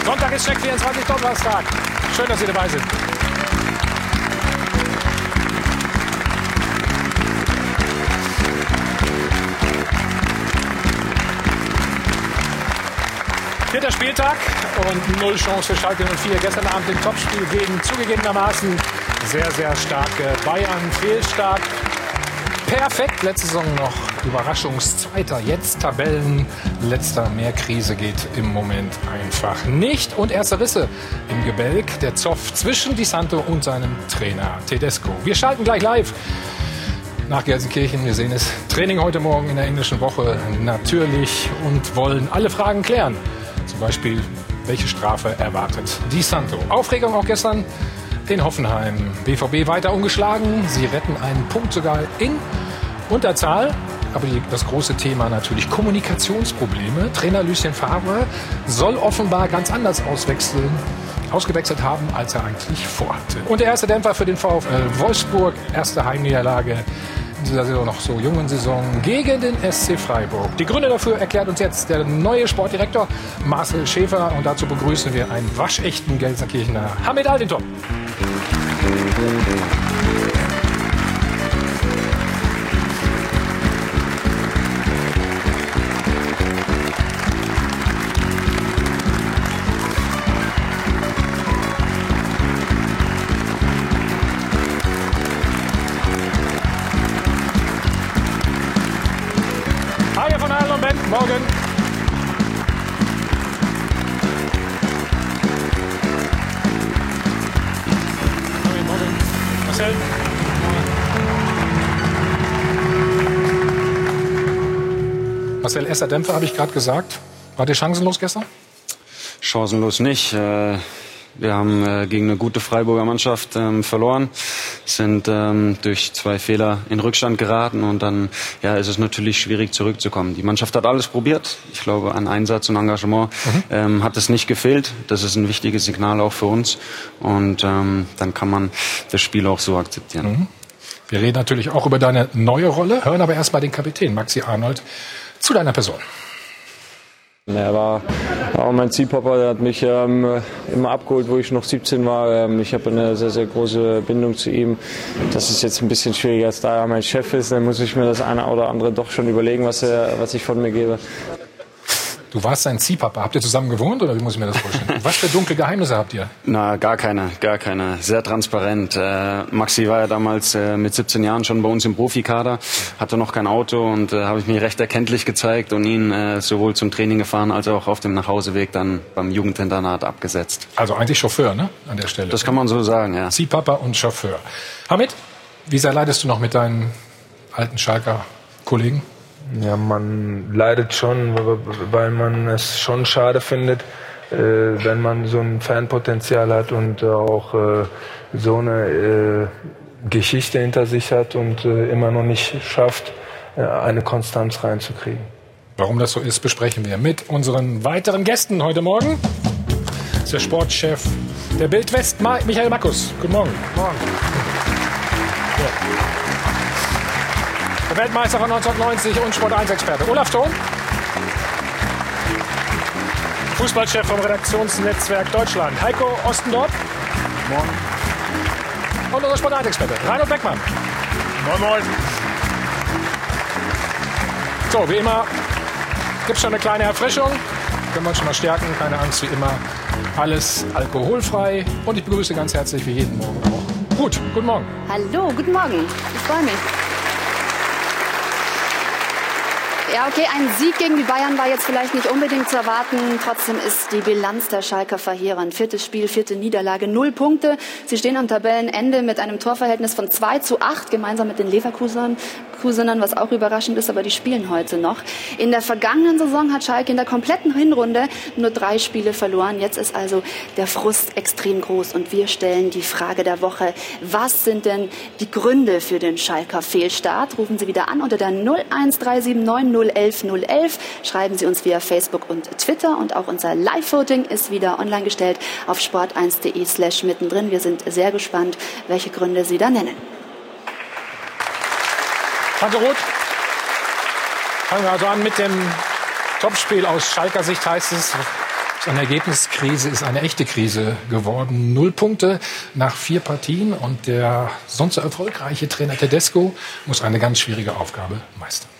Sonntag ist Check 24 Donnerstag. Schön, dass Sie dabei sind. Vierter Spieltag und 0 Chance für Schalke 04. Gestern Abend im Topspiel gegen zugegebenermaßen sehr, sehr starke Bayern. Fehlstart. Perfekt, letzte Saison noch Überraschungszweiter, jetzt Tabellenletzter. Mehr Krise geht im Moment einfach nicht. Und erste Risse im Gebälk, der Zoff zwischen Di Santo und seinem Trainer Tedesco. Wir schalten gleich live nach Gelsenkirchen. Wir sehen es. Training heute Morgen in der englischen Woche natürlich und wollen alle Fragen klären. Zum Beispiel, welche Strafe erwartet Di Santo? Aufregung auch gestern in Hoffenheim. BVB weiter ungeschlagen. Sie retten einen Punkt sogar in Unterzahl. Aber das große Thema natürlich Kommunikationsprobleme. Trainer Lucien Favre soll offenbar ganz anders ausgewechselt haben, als er eigentlich vorhatte. Und der erste Dämpfer für den VfL Wolfsburg. Erste Heimniederlage in dieser Saison, noch so jungen Saison, gegen den SC Freiburg. Die Gründe dafür erklärt uns jetzt der neue Sportdirektor Marcel Schäfer. Und dazu begrüßen wir einen waschechten Gelsenkirchener Hamid Altintop. Hi von Allen und Ben, morgen. Marcel. Marcel, erster Dämpfer, habe ich gerade gesagt. War der chancenlos gestern? Chancenlos nicht. Wir haben gegen eine gute Freiburger Mannschaft verloren, sind durch 2 Fehler in Rückstand geraten und dann ist es natürlich schwierig zurückzukommen. Die Mannschaft hat alles probiert. Ich glaube, an Einsatz und Engagement hat es nicht gefehlt. Das ist ein wichtiges Signal auch für uns und dann kann man das Spiel auch so akzeptieren. Wir reden natürlich auch über deine neue Rolle, hören aber erst mal den Kapitän Maxi Arnold zu deiner Person. Er war auch mein Ziehpapa, der hat mich immer abgeholt, wo ich noch 17 war. Ich habe eine sehr, sehr große Bindung zu ihm. Das ist jetzt ein bisschen schwieriger, als da er mein Chef ist. Dann muss ich mir das eine oder andere doch schon überlegen, was ich von mir gebe. Du warst sein Ziehpapa. Habt ihr zusammen gewohnt oder wie muss ich mir das vorstellen? Was für dunkle Geheimnisse habt ihr? Na, gar keine. Sehr transparent. Maxi war ja damals mit 17 Jahren schon bei uns im Profikader, hatte noch kein Auto und habe ich mir recht erkenntlich gezeigt und ihn sowohl zum Training gefahren als auch auf dem Nachhauseweg dann beim Jugendinternat abgesetzt. Also eigentlich Chauffeur, ne? An der Stelle. Das kann man so sagen, ja. Ziehpapa und Chauffeur. Hamid, wie sehr leidest du noch mit deinen alten Schalker Kollegen? Ja, man leidet schon, weil man es schon schade findet, wenn man so ein Fanpotenzial hat und auch so eine Geschichte hinter sich hat und immer noch nicht schafft, eine Konstanz reinzukriegen. Warum das so ist, besprechen wir mit unseren weiteren Gästen heute Morgen. Das ist der Sportchef der Bild West, Michael Makkus. Guten Morgen. Morgen. Ja. Der Weltmeister von 1990 und Sport1-Experte Olaf Thon. Fußballchef vom Redaktionsnetzwerk Deutschland Heiko Ostendorf. Morgen. Und unser Sport1-Experte Reinhold Beckmann. Moin, moin. So, wie immer gibt es schon eine kleine Erfrischung. Können wir uns schon mal stärken. Keine Angst, wie immer. Alles alkoholfrei. Und ich begrüße ganz herzlich wie jeden Morgen auch. Gut, guten Morgen. Hallo, guten Morgen. Ich freue mich. Ja, okay, ein Sieg gegen die Bayern war jetzt vielleicht nicht unbedingt zu erwarten. Trotzdem ist die Bilanz der Schalker verheerend. 4. Spiel, 4. Niederlage, 0 Punkte. Sie stehen am Tabellenende mit einem Torverhältnis von 2:8, gemeinsam mit den Leverkusenern, was auch überraschend ist, aber die spielen heute noch. In der vergangenen Saison hat Schalke in der kompletten Hinrunde nur 3 Spiele verloren. Jetzt ist also der Frust extrem groß und wir stellen die Frage der Woche. Was sind denn die Gründe für den Schalker Fehlstart? Rufen Sie wieder an unter der 01379 011 011. Schreiben Sie uns via Facebook und Twitter und auch unser Live-Voting ist wieder online gestellt auf sport1.de/mittendrin. Wir sind sehr gespannt, welche Gründe Sie da nennen. Hanke Roth, fangen wir also an mit dem Topspiel aus Schalker Sicht, heißt es, Eine Ergebniskrise ist eine echte Krise geworden. 0 Punkte nach 4 Partien und der sonst so erfolgreiche Trainer Tedesco muss eine ganz schwierige Aufgabe meistern.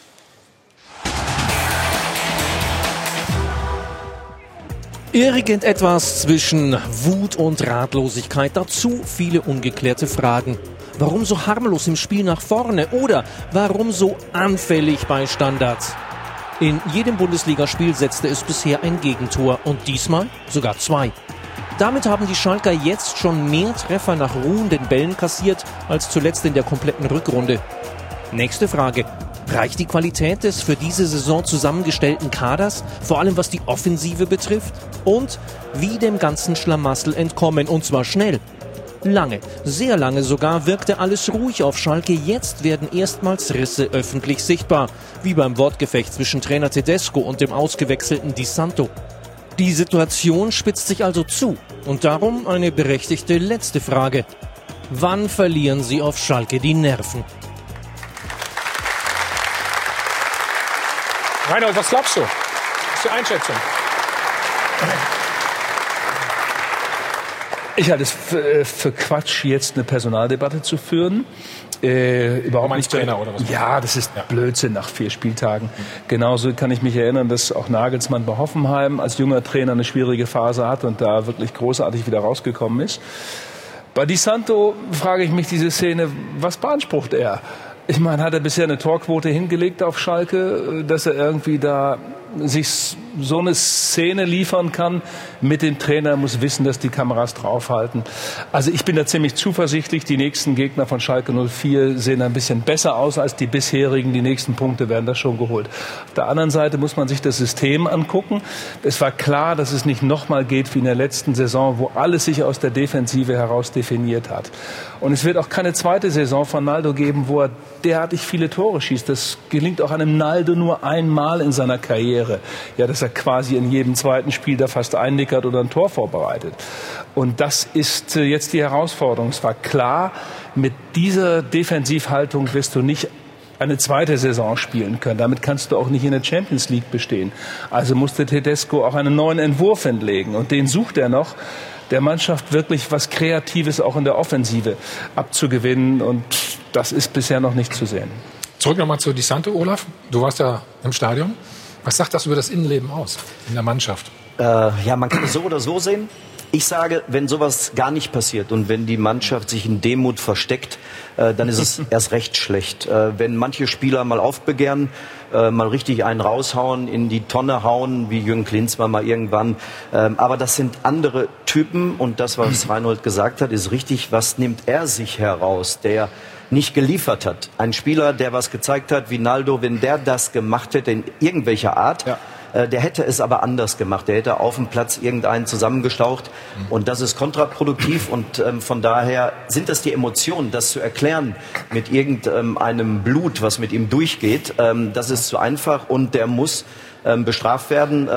Irgendetwas zwischen Wut und Ratlosigkeit, dazu viele ungeklärte Fragen. Warum so harmlos im Spiel nach vorne oder warum so anfällig bei Standards? In jedem Bundesligaspiel setzte es bisher ein Gegentor und diesmal sogar 2. Damit haben die Schalker jetzt schon mehr Treffer nach ruhenden Bällen kassiert als zuletzt in der kompletten Rückrunde. Nächste Frage. Reicht die Qualität des für diese Saison zusammengestellten Kaders, vor allem was die Offensive betrifft? Und wie dem ganzen Schlamassel entkommen, und zwar schnell? Lange, sehr lange sogar, wirkte alles ruhig auf Schalke. Jetzt werden erstmals Risse öffentlich sichtbar, wie beim Wortgefecht zwischen Trainer Tedesco und dem ausgewechselten Di Santo. Die Situation spitzt sich also zu und darum eine berechtigte letzte Frage. Wann verlieren Sie auf Schalke die Nerven? Reinhold, was glaubst du? Was ist die Einschätzung? Ich halte es für Quatsch, jetzt eine Personaldebatte zu führen. Überhaupt nicht. Trainer oder was? Ja, das ist Blödsinn nach 4 Spieltagen. Genauso kann ich mich erinnern, dass auch Nagelsmann bei Hoffenheim als junger Trainer eine schwierige Phase hat und da wirklich großartig wieder rausgekommen ist. Bei Di Santo frage ich mich diese Szene, was beansprucht er? Ich meine, hat er bisher eine Torquote hingelegt auf Schalke, dass er irgendwie da sich so eine Szene liefern kann mit dem Trainer, muss wissen, dass die Kameras draufhalten. Also ich bin da ziemlich zuversichtlich. Die nächsten Gegner von Schalke 04 sehen ein bisschen besser aus als die bisherigen. Die nächsten Punkte werden da schon geholt. Auf der anderen Seite muss man sich das System angucken. Es war klar, dass es nicht nochmal geht wie in der letzten Saison, wo alles sich aus der Defensive heraus definiert hat. Und es wird auch keine zweite Saison von Naldo geben, wo er derartig viele Tore schießt. Das gelingt auch einem Naldo nur einmal in seiner Karriere. Ja, dass er quasi in jedem zweiten Spiel da fast einnickert oder ein Tor vorbereitet. Und das ist jetzt die Herausforderung. Es war klar, mit dieser Defensivhaltung wirst du nicht eine zweite Saison spielen können. Damit kannst du auch nicht in der Champions League bestehen. Also musste Tedesco auch einen neuen Entwurf hinlegen. Und den sucht er noch, der Mannschaft wirklich was Kreatives auch in der Offensive abzugewinnen. Und das ist bisher noch nicht zu sehen. Zurück nochmal zu Di Santo, Olaf. Du warst ja im Stadion. Was sagt das über das Innenleben aus in der Mannschaft? Ja, man kann es so oder so sehen. Ich sage, wenn sowas gar nicht passiert und wenn die Mannschaft sich in Demut versteckt, dann ist es erst recht schlecht. Wenn manche Spieler mal aufbegehren, mal richtig einen raushauen, in die Tonne hauen, wie Jürgen Klinsmann mal irgendwann. Aber das sind andere Typen und das, was Reinhold gesagt hat, ist richtig. Was nimmt er sich heraus, der nicht geliefert hat? Ein Spieler, der was gezeigt hat, wie Naldo, wenn der das gemacht hätte in irgendwelcher Art, der hätte es aber anders gemacht. Der hätte auf dem Platz irgendeinen zusammengestaucht. Und das ist kontraproduktiv. Und von daher sind das die Emotionen, das zu erklären mit irgendeinem Blut, was mit ihm durchgeht. Das ist zu einfach und der muss bestraft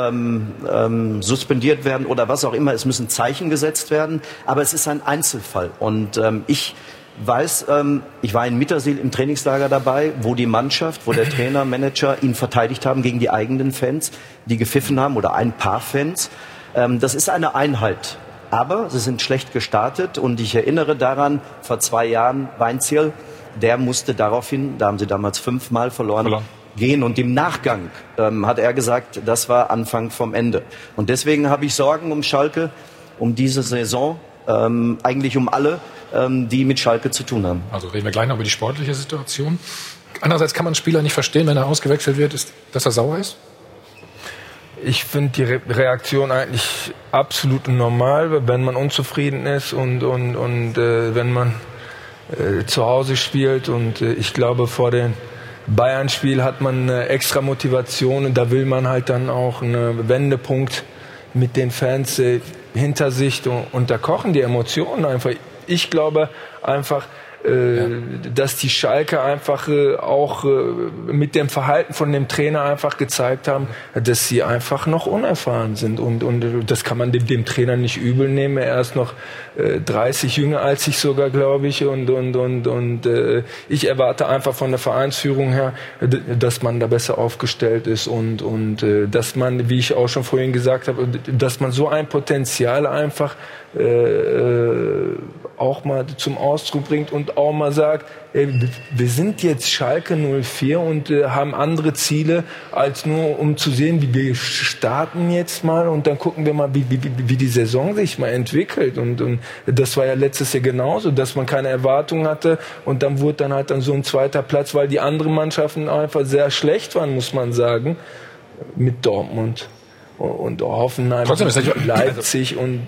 werden, suspendiert werden oder was auch immer. Es müssen Zeichen gesetzt werden. Aber es ist ein Einzelfall. Und ich weiß, ich war in Mittersil im Trainingslager dabei, wo die Mannschaft, wo der Trainer, Manager ihn verteidigt haben gegen die eigenen Fans, die gepfiffen haben oder ein paar Fans. Das ist eine Einheit. Aber sie sind schlecht gestartet und ich erinnere daran, vor 2 Jahren Weinzierl, der musste daraufhin, da haben sie damals 5-mal verloren, gehen. Und im Nachgang hat er gesagt, das war Anfang vom Ende. Und deswegen habe ich Sorgen um Schalke, um diese Saison, eigentlich um alle, die mit Schalke zu tun haben. Also reden wir gleich noch über die sportliche Situation. Andererseits kann man einen Spieler nicht verstehen, wenn er ausgewechselt wird, dass er sauer ist? Ich finde die Reaktion eigentlich absolut normal, wenn man unzufrieden ist und wenn man zu Hause spielt. Und ich glaube, vor dem Bayern-Spiel hat man eine extra Motivation und da will man halt dann auch einen Wendepunkt mit den Fans hinter sich und da kochen die Emotionen einfach. Ich glaube einfach, dass die Schalke einfach auch mit dem Verhalten von dem Trainer einfach gezeigt haben, dass sie einfach noch unerfahren sind. Und das kann man dem Trainer nicht übel nehmen. Er ist noch 30 jünger als ich sogar, glaube ich. Und ich erwarte einfach von der Vereinsführung her, dass man da besser aufgestellt ist und dass man, wie ich auch schon vorhin gesagt habe, dass man so ein Potenzial einfach auch mal zum Ausdruck bringt und auch mal sagt, ey, wir sind jetzt Schalke 04 und haben andere Ziele, als nur um zu sehen, wie wir starten jetzt mal und dann gucken wir mal, wie die Saison sich mal entwickelt. Und das war ja letztes Jahr genauso, dass man keine Erwartungen hatte und dann wurde dann halt dann so ein zweiter Platz, weil die anderen Mannschaften einfach sehr schlecht waren, muss man sagen, mit Dortmund. Und Hoffenheim, Leipzig und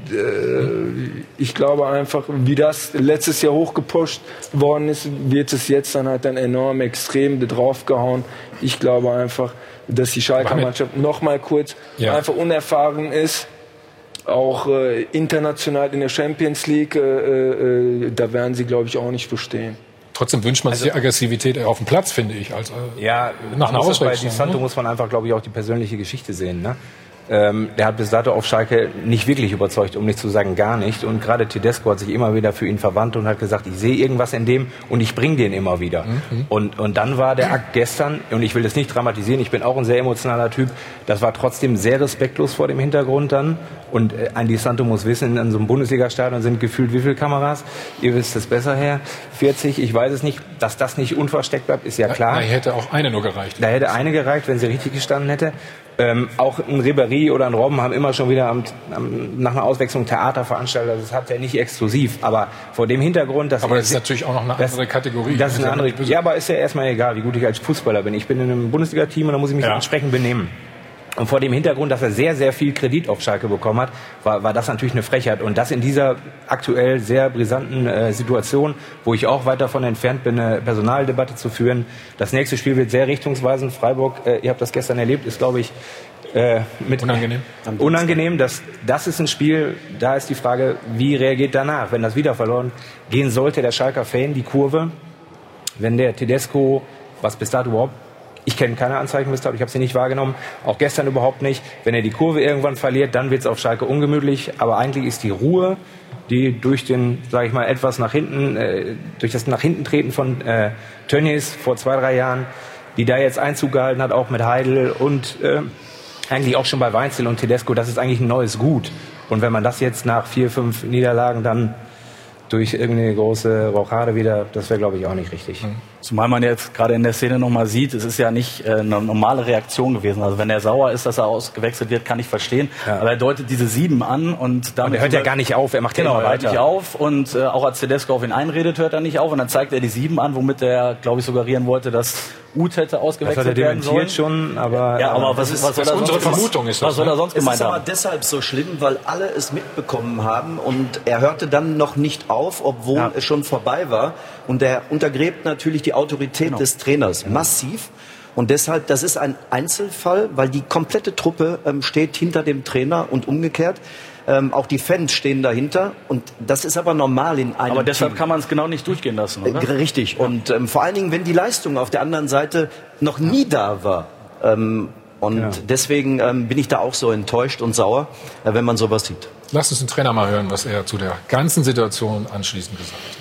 ich glaube einfach, wie das letztes Jahr hochgepusht worden ist, wird es jetzt dann halt dann enorm extrem draufgehauen. Ich glaube einfach, dass die Schalker Mannschaft noch mal kurz einfach unerfahren ist, auch international in der Champions League, da werden sie, glaube ich, auch nicht bestehen. Trotzdem wünscht man sich die Aggressivität auf dem Platz, finde ich. Als, nach einer Auswechslung. Bei Di Santo muss man einfach, glaube ich, auch die persönliche Geschichte sehen. Ne? Der hat bis dato auf Schalke nicht wirklich überzeugt, um nicht zu sagen gar nicht. Und gerade Tedesco hat sich immer wieder für ihn verwandt und hat gesagt, ich sehe irgendwas in dem und ich bringe den immer wieder. Und dann war der Akt gestern, und ich will das nicht dramatisieren, ich bin auch ein sehr emotionaler Typ, das war trotzdem sehr respektlos vor dem Hintergrund dann. Und ein Di Santo muss wissen, in so einem Bundesliga-Stadion sind gefühlt wie viele Kameras? Ihr wisst es besser, Herr. 40, ich weiß es nicht. Dass das nicht unversteckt bleibt, ist ja klar. Da hätte auch eine nur gereicht. Da hätte eine gereicht, wenn sie richtig gestanden hätte. Auch ein Ribéry oder ein Robben haben immer schon wieder nach einer Auswechslung Theater veranstaltet. Das hat er nicht exklusiv. Aber vor dem Hintergrund... Aber das ist natürlich auch noch eine andere Kategorie. Das ist eine andere, ja, aber ist ja erstmal egal, wie gut ich als Fußballer bin. Ich bin in einem Bundesliga-Team und da muss ich mich entsprechend benehmen. Und vor dem Hintergrund, dass er sehr, sehr viel Kredit auf Schalke bekommen hat, war das natürlich eine Frechheit. Und das in dieser aktuell sehr brisanten Situation, wo ich auch weit davon entfernt bin, eine Personaldebatte zu führen. Das nächste Spiel wird sehr richtungsweisend. Freiburg, ihr habt das gestern erlebt, ist, glaube ich, unangenehm. Das ist ein Spiel, da ist die Frage, wie reagiert danach, wenn das wieder verloren gehen sollte, der Schalker Fan, die Kurve, wenn der Tedesco, was bis dato überhaupt, ich kenne keine Anzeichen bis dato, ich habe sie nicht wahrgenommen, auch gestern überhaupt nicht. Wenn er die Kurve irgendwann verliert, dann wird es auf Schalke ungemütlich. Aber eigentlich ist die Ruhe, die durch den, sage ich mal, etwas nach hinten, durch das nach hinten treten von Tönnies vor 2-3 Jahren, die da jetzt Einzug gehalten hat, auch mit Heidel und eigentlich auch schon bei Weinzel und Tedesco, das ist eigentlich ein neues Gut. Und wenn man das jetzt nach 4-5 Niederlagen dann durch irgendeine große Rochade wieder, das wäre, glaube ich, auch nicht richtig. Zumal man jetzt gerade in der Szene nochmal sieht, es ist ja nicht eine normale Reaktion gewesen. Also wenn er sauer ist, dass er ausgewechselt wird, kann ich verstehen. Ja. Aber er deutet diese 7 an und damit... Und er hört ja gar nicht auf, er macht ja immer weiter. Er hört nicht auf und auch als Tedesco auf ihn einredet, hört er nicht auf. Und dann zeigt er die 7 an, womit er, glaube ich, suggerieren wollte, dass Uth hätte ausgewechselt werden sollen. Das hat er dementiert schon, aber... Ja, aber was soll er sonst, unsere Vermutung ist das, was soll er sonst gemeint haben? Es ist aber deshalb so schlimm, weil alle es mitbekommen haben und er hörte dann noch nicht auf, obwohl es schon vorbei war. Und er untergräbt natürlich die Autorität des Trainers massiv. Und deshalb, das ist ein Einzelfall, weil die komplette Truppe steht hinter dem Trainer und umgekehrt. Auch die Fans stehen dahinter. Und das ist aber normal in einem Aber deshalb Team. kann man es genau nicht durchgehen lassen, oder? Richtig. Und vor allen Dingen, wenn die Leistung auf der anderen Seite noch nie da war. Deswegen bin ich da auch so enttäuscht und sauer, wenn man sowas sieht. Lass uns den Trainer mal hören, was er zu der ganzen Situation anschließend gesagt hat.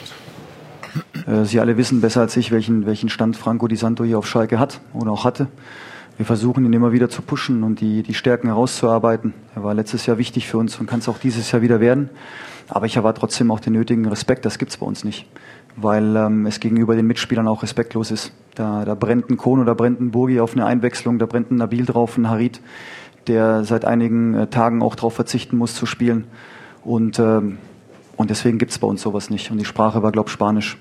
Sie alle wissen besser als ich, welchen Stand Franco Di Santo hier auf Schalke hat oder auch hatte. Wir versuchen ihn immer wieder zu pushen und die Stärken herauszuarbeiten. Er war letztes Jahr wichtig für uns und kann es auch dieses Jahr wieder werden. Aber ich erwarte trotzdem auch den nötigen Respekt. Das gibt's bei uns nicht, weil es gegenüber den Mitspielern auch respektlos ist. Da brennt ein Kohn oder brennt ein Burgi auf eine Einwechslung, da brennt ein Nabil drauf, ein Harit, der seit einigen Tagen auch darauf verzichten muss zu spielen. Und deswegen gibt's bei uns sowas nicht. Und die Sprache war, glaube ich, Spanisch.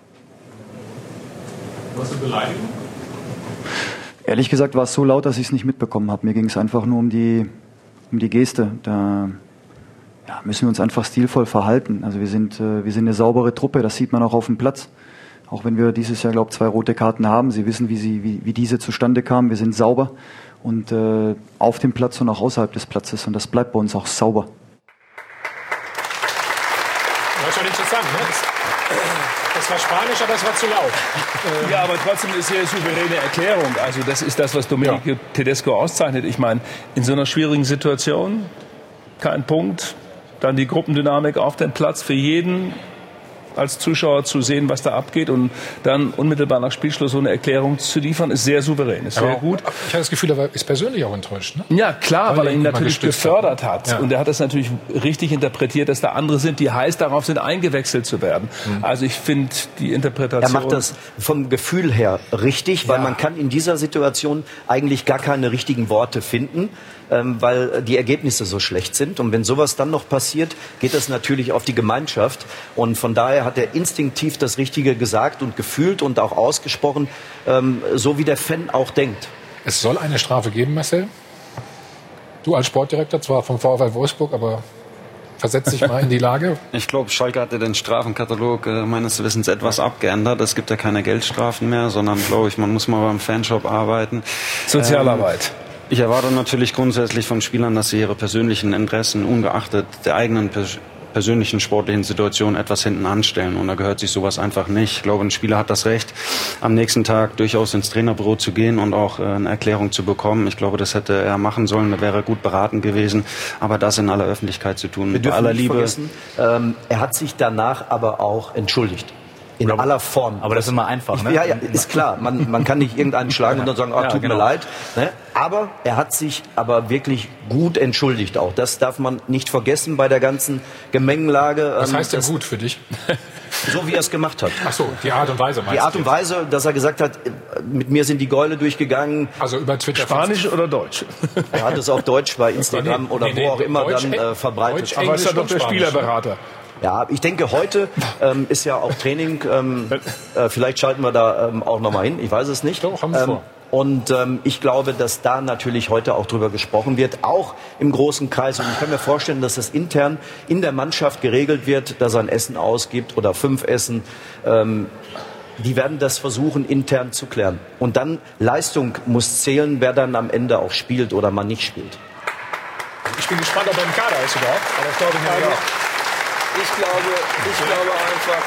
Was eine Beleidigung? Ehrlich gesagt war es so laut, dass ich es nicht mitbekommen habe. Mir ging es einfach nur um die Geste. Da müssen wir uns einfach stilvoll verhalten. Also wir sind eine saubere Truppe, das sieht man auch auf dem Platz. Auch wenn wir dieses Jahr, glaube ich, 2 rote Karten haben. Sie wissen, wie diese zustande kamen. Wir sind sauber und auf dem Platz und auch außerhalb des Platzes. Und das bleibt bei uns auch sauber. interessant. Ne? Das war Spanisch, aber es war zu laut. Ja, aber trotzdem ist hier eine souveräne Erklärung. Also das ist das, was Domenico Tedesco auszeichnet. Ich meine, in so einer schwierigen Situation kein Punkt, dann die Gruppendynamik auf den Platz für jeden als Zuschauer zu sehen, was da abgeht und dann unmittelbar nach Spielschluss so eine Erklärung zu liefern, ist sehr souverän, ist sehr gut. Ich habe das Gefühl, er ist persönlich auch enttäuscht. Ne? Ja, klar, weil er ihn natürlich gefördert hat. Ja. Und er hat das natürlich richtig interpretiert, dass da andere sind, die heiß darauf sind, eingewechselt zu werden. Also ich finde die Interpretation... Er macht das vom Gefühl her richtig, weil man kann in dieser Situation eigentlich gar keine richtigen Worte finden, weil die Ergebnisse so schlecht sind. Und wenn sowas dann noch passiert, geht das natürlich auf die Gemeinschaft. Und von daher hat er instinktiv das Richtige gesagt und gefühlt und auch ausgesprochen, so wie der Fan auch denkt. Es soll eine Strafe geben, Marcel. Du als Sportdirektor, zwar vom VfL Wolfsburg, aber versetz dich mal in die Lage. Ich glaube, Schalke hatte den Strafenkatalog meines Wissens etwas abgeändert. Es gibt ja keine Geldstrafen mehr, sondern, glaube ich, man muss mal beim Fanshop arbeiten. Sozialarbeit. Ich erwarte natürlich grundsätzlich von Spielern, dass sie ihre persönlichen Interessen ungeachtet der eigenen persönlichen sportlichen Situation etwas hinten anstellen. Und da gehört sich sowas einfach nicht. Ich glaube, ein Spieler hat das Recht, am nächsten Tag durchaus ins Trainerbüro zu gehen und auch eine Erklärung zu bekommen. Ich glaube, das hätte er machen sollen. Da wäre er gut beraten gewesen. Aber das in aller Öffentlichkeit zu tun, bei aller Liebe. Er hat sich danach aber auch entschuldigt. In aller Form. Aber das ist immer einfach, ne? Ja, ist klar. Man kann nicht irgendeinen schlagen und dann sagen, tut mir leid. Ne? Aber er hat sich aber wirklich gut entschuldigt auch. Das darf man nicht vergessen bei der ganzen Gemengelage. Was heißt denn gut für dich? So wie er es gemacht hat. Ach so, die Art und Weise meinst du? Die Art und Weise, dass er gesagt hat, mit mir sind die Gäule durchgegangen. Also über Twitter. Spanisch oder Deutsch? Er hat es auf Deutsch bei Instagram oder wo auch immer Deutsch, dann verbreitet. Aber ist ja doch der Spielerberater. Ja, ich denke, heute ist ja auch Training. Vielleicht schalten wir da auch noch mal hin. Ich weiß es nicht. Doch, haben wir vor. Und ich glaube, dass da natürlich heute auch drüber gesprochen wird, auch im großen Kreis. Und ich kann mir vorstellen, dass das intern in der Mannschaft geregelt wird, dass er ein Essen ausgibt oder 5 Essen. Die werden das versuchen, intern zu klären. Und dann Leistung muss zählen, wer dann am Ende auch spielt oder man nicht spielt. Ich bin gespannt, ob er im Kader ist überhaupt. Aber das glaube ich nicht. Ich glaube einfach,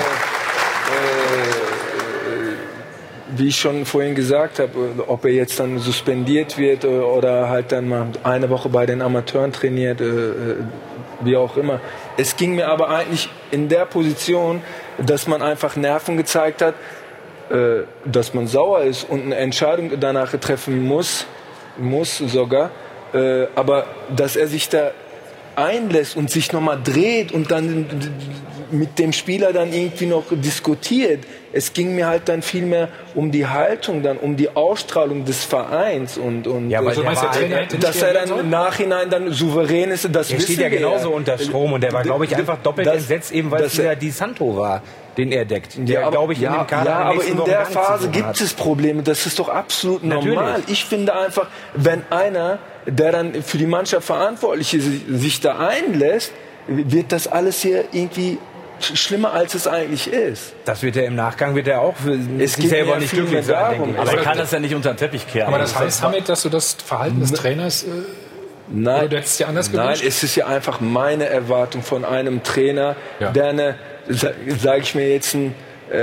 wie ich schon vorhin gesagt habe, ob er jetzt dann suspendiert wird oder halt dann mal eine Woche bei den Amateuren trainiert, wie auch immer. Es ging mir aber eigentlich in der Position, dass man einfach Nerven gezeigt hat, dass man sauer ist und eine Entscheidung danach treffen muss sogar, aber dass er sich da einlässt und sich nochmal dreht und dann mit dem Spieler dann irgendwie noch diskutiert. Es ging mir halt dann viel mehr um die Haltung, dann um die Ausstrahlung des Vereins und ja, weil dass er dann im Nachhinein dann souverän ist, das wissen wir. Er steht ja genauso unter Strom und der war, glaube ich, einfach doppelt entsetzt, eben weil es wieder Di Santo war, den er deckt. Der, glaube ich, in dem Kader aber in der Phase gibt es Probleme. Das ist doch absolut normal. Ich finde einfach, wenn einer, der dann für die Mannschaft verantwortlich ist, sich da einlässt, wird das alles hier irgendwie schlimmer, als es eigentlich ist. Das wird er im Nachgang, auch für sich selber nicht glücklich sein, denke ich. Aber er kann das ja nicht unter den Teppich kehren. Aber das heißt damit, dass du das Verhalten des Trainers nein, oder du hättest dir anders gewünscht? Nein, es ist ja einfach meine Erwartung von einem Trainer, der eine, sage ich mir jetzt, ein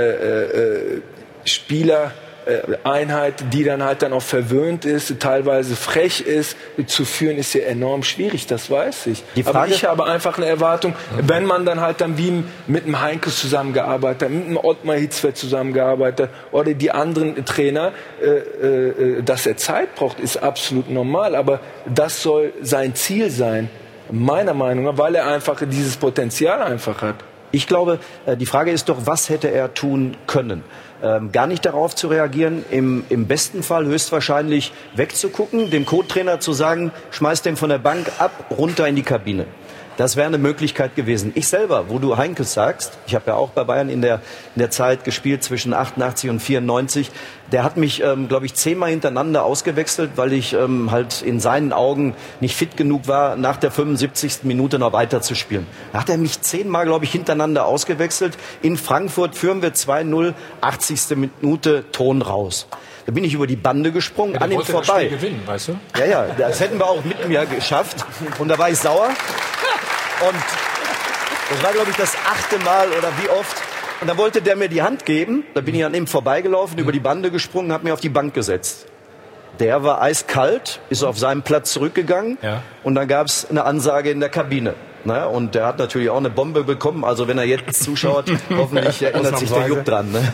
Spieler Einheit, die dann halt dann auch verwöhnt ist, teilweise frech ist, zu führen, ist ja enorm schwierig, das weiß ich. Aber ich habe einfach eine Erwartung, wenn man dann halt dann wie mit dem Heinkes zusammengearbeitet hat, mit dem Ottmar Hitzfeld zusammengearbeitet hat oder die anderen Trainer, dass er Zeit braucht, ist absolut normal, aber das soll sein Ziel sein, meiner Meinung nach, weil er einfach dieses Potenzial einfach hat. Ich glaube, die Frage ist doch, was hätte er tun können? Gar nicht darauf zu reagieren, im besten Fall höchstwahrscheinlich wegzugucken, dem Co-Trainer zu sagen, schmeiß den von der Bank ab, runter in die Kabine. Das wäre eine Möglichkeit gewesen. Ich selber, wo du Heinkes sagst, ich habe ja auch bei Bayern in der Zeit gespielt zwischen 88 und 94, der hat mich, glaube ich, 10-mal hintereinander ausgewechselt, weil ich halt in seinen Augen nicht fit genug war, nach der 75. Minute noch weiter zu spielen. Da hat er mich 10-mal, glaube ich, hintereinander ausgewechselt. In Frankfurt führen wir 2-0, 80. Minute, Ton raus. Da bin ich über die Bande gesprungen, an ihm vorbei. Das Spiel gewinnen, weißt du? Ja, das hätten wir auch mit mir geschafft. Und da war ich sauer. Das war, glaube ich, das 8. Mal oder wie oft. Und dann wollte der mir die Hand geben. Da bin ich an ihm vorbeigelaufen, über die Bande gesprungen, habe mir auf die Bank gesetzt. Der war eiskalt, ist auf seinen Platz zurückgegangen. Ja. Und dann gab es eine Ansage in der Kabine. Na, und der hat natürlich auch eine Bombe bekommen. Also wenn er jetzt zuschaut, hoffentlich erinnert sich der Jupp dran. Ne?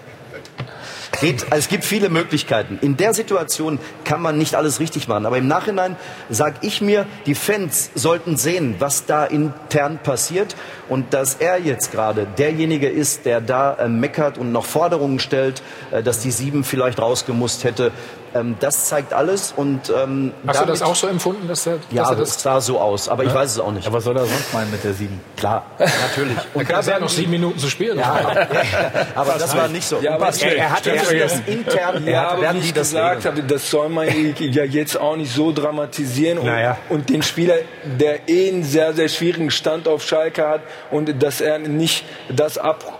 Es gibt viele Möglichkeiten. In der Situation kann man nicht alles richtig machen. Aber im Nachhinein sage ich mir, die Fans sollten sehen, was da intern passiert. Und dass er jetzt gerade derjenige ist, der da meckert und noch Forderungen stellt, dass die 7 vielleicht rausgemusst hätte. Das zeigt alles. Und, hast du das auch so empfunden? Dass es sah so aus. Aber ich weiß es auch nicht. Aber was soll er sonst meinen mit der 7? Klar, natürlich. Und da werden noch 7 Minuten zu spielen. Ja, aber das war nicht so. Ja, aber er hat das intern. Werden die das gesagt habe, das soll man ja jetzt auch nicht so dramatisieren. Und den Spieler, der einen sehr, sehr schwierigen Stand auf Schalke hat und dass er nicht das abruft,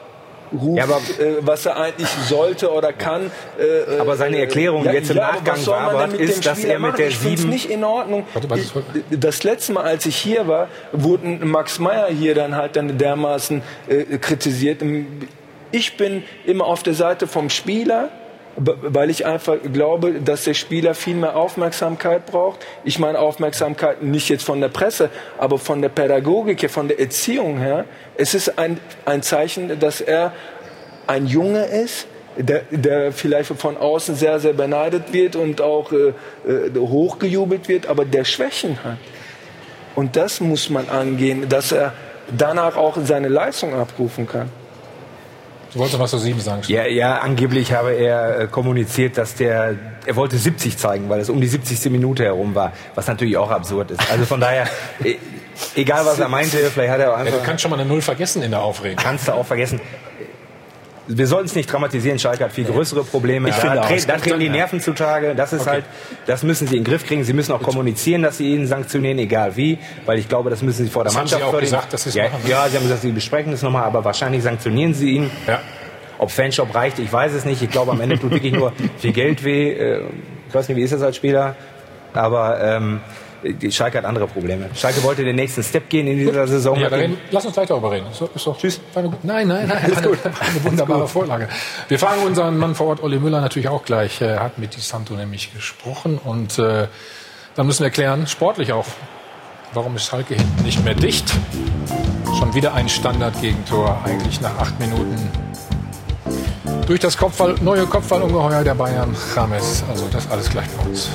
was er eigentlich sollte oder kann. Aber seine Erklärung jetzt im Nachgang war, ist, dass er mit der 7... Ich finde es nicht in Ordnung. Das letzte Mal, als ich hier war, wurde Max Meyer hier dann halt dermaßen kritisiert. Ich bin immer auf der Seite vom Spieler, weil ich einfach glaube, dass der Spieler viel mehr Aufmerksamkeit braucht. Ich meine Aufmerksamkeit nicht jetzt von der Presse, aber von der Pädagogik her, von der Erziehung her. Es ist ein Zeichen, dass er ein Junge ist, der vielleicht von außen sehr, sehr beneidet wird und auch hochgejubelt wird, aber der Schwächen hat. Und das muss man angehen, dass er danach auch seine Leistung abrufen kann. Du wolltest was zu 7 sagen. Ja, angeblich habe er kommuniziert, dass er wollte 70 zeigen, weil es um die 70. Minute herum war, was natürlich auch absurd ist. Also von daher, egal was er meinte, vielleicht hat er auch einfach... du kannst schon mal eine 0 vergessen in der Aufregung. Kannst du auch vergessen. Wir sollten es nicht dramatisieren. Schalke hat viel größere Probleme. Da treten die Nerven zutage. Das ist das müssen sie in den Griff kriegen. Sie müssen auch kommunizieren, dass sie ihn sanktionieren, egal wie. Weil ich glaube, das müssen sie vor der Mannschaft... Haben sie auch gesagt, dass sie es machen? Ja, sie haben gesagt, sie besprechen das nochmal, aber wahrscheinlich sanktionieren sie ihn. Ja. Ob Fanshop reicht, ich weiß es nicht. Ich glaube, am Ende tut wirklich nur viel Geld weh. Ich weiß nicht, wie ist das als Spieler? Aber die Schalke hat andere Probleme. Schalke wollte den nächsten Step gehen in dieser Saison. Ja, lass uns gleich darüber reden. Ist doch, tschüss. Nein. Alles gut. Eine wunderbare Vorlage. Wir fragen unseren Mann vor Ort, Olli Müller, natürlich auch gleich. Er hat mit Di Santo nämlich gesprochen. Und dann müssen wir klären, sportlich auch, warum ist Schalke hinten nicht mehr dicht? Schon wieder ein Standard-Gegentor, eigentlich nach 8 Minuten. Durch das neue Kopfballungeheuer der Bayern, James. Also das alles gleich bei uns.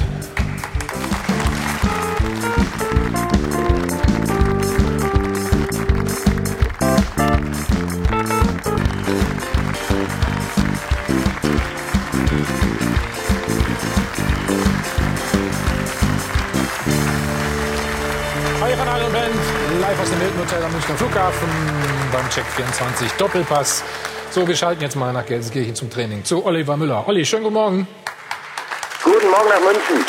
Live aus dem Hilton Hotel am Münchner Flughafen beim Check 24 Doppelpass. So, wir schalten jetzt mal nach Gelsenkirchen zum Training zu Oliver Müller. Olli, schönen guten Morgen. Guten Morgen nach München.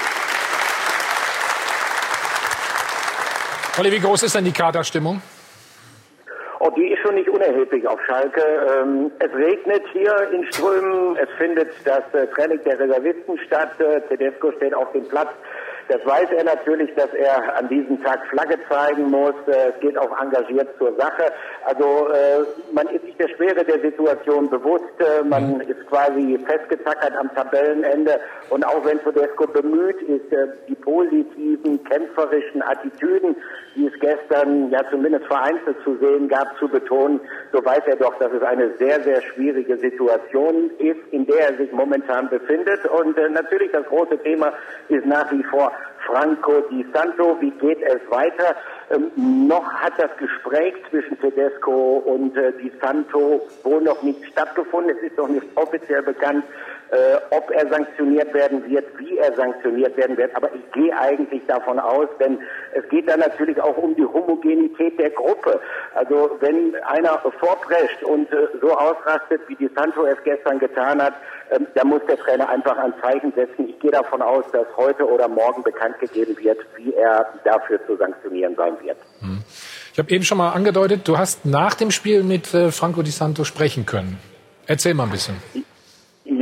Olli, wie groß ist denn die Katerstimmung? Oh, die ist schon nicht unerheblich auf Schalke. Es regnet hier in Strömen. Es findet das Training der Reservisten statt. Tedesco steht auf dem Platz. Das weiß er natürlich, dass er an diesem Tag Flagge zeigen muss. Es geht auch engagiert zur Sache. Also man ist sich der Schwere der Situation bewusst. Man ist quasi festgetackert am Tabellenende. Und auch wenn Tedesco bemüht ist, die positiven, kämpferischen Attitüden, die es gestern ja zumindest vereinzelt zu sehen gab, zu betonen, so weiß er doch, dass es eine sehr, sehr schwierige Situation ist, in der er sich momentan befindet. Und natürlich das große Thema ist nach wie vor Franco Di Santo. Wie geht es weiter? Noch hat das Gespräch zwischen Tedesco und Di Santo wohl noch nicht stattgefunden. Es ist noch nicht offiziell bekannt, ob er sanktioniert werden wird, wie er sanktioniert werden wird. Aber ich gehe eigentlich davon aus, denn es geht dann natürlich auch um die Homogenität der Gruppe. Also wenn einer vorprescht und so ausrastet, wie Di Santo es gestern getan hat, da muss der Trainer einfach ein Zeichen setzen. Ich gehe davon aus, dass heute oder morgen bekannt gegeben wird, wie er dafür zu sanktionieren sein wird. Ich habe eben schon mal angedeutet, du hast nach dem Spiel mit Franco Di Santo sprechen können. Erzähl mal ein bisschen.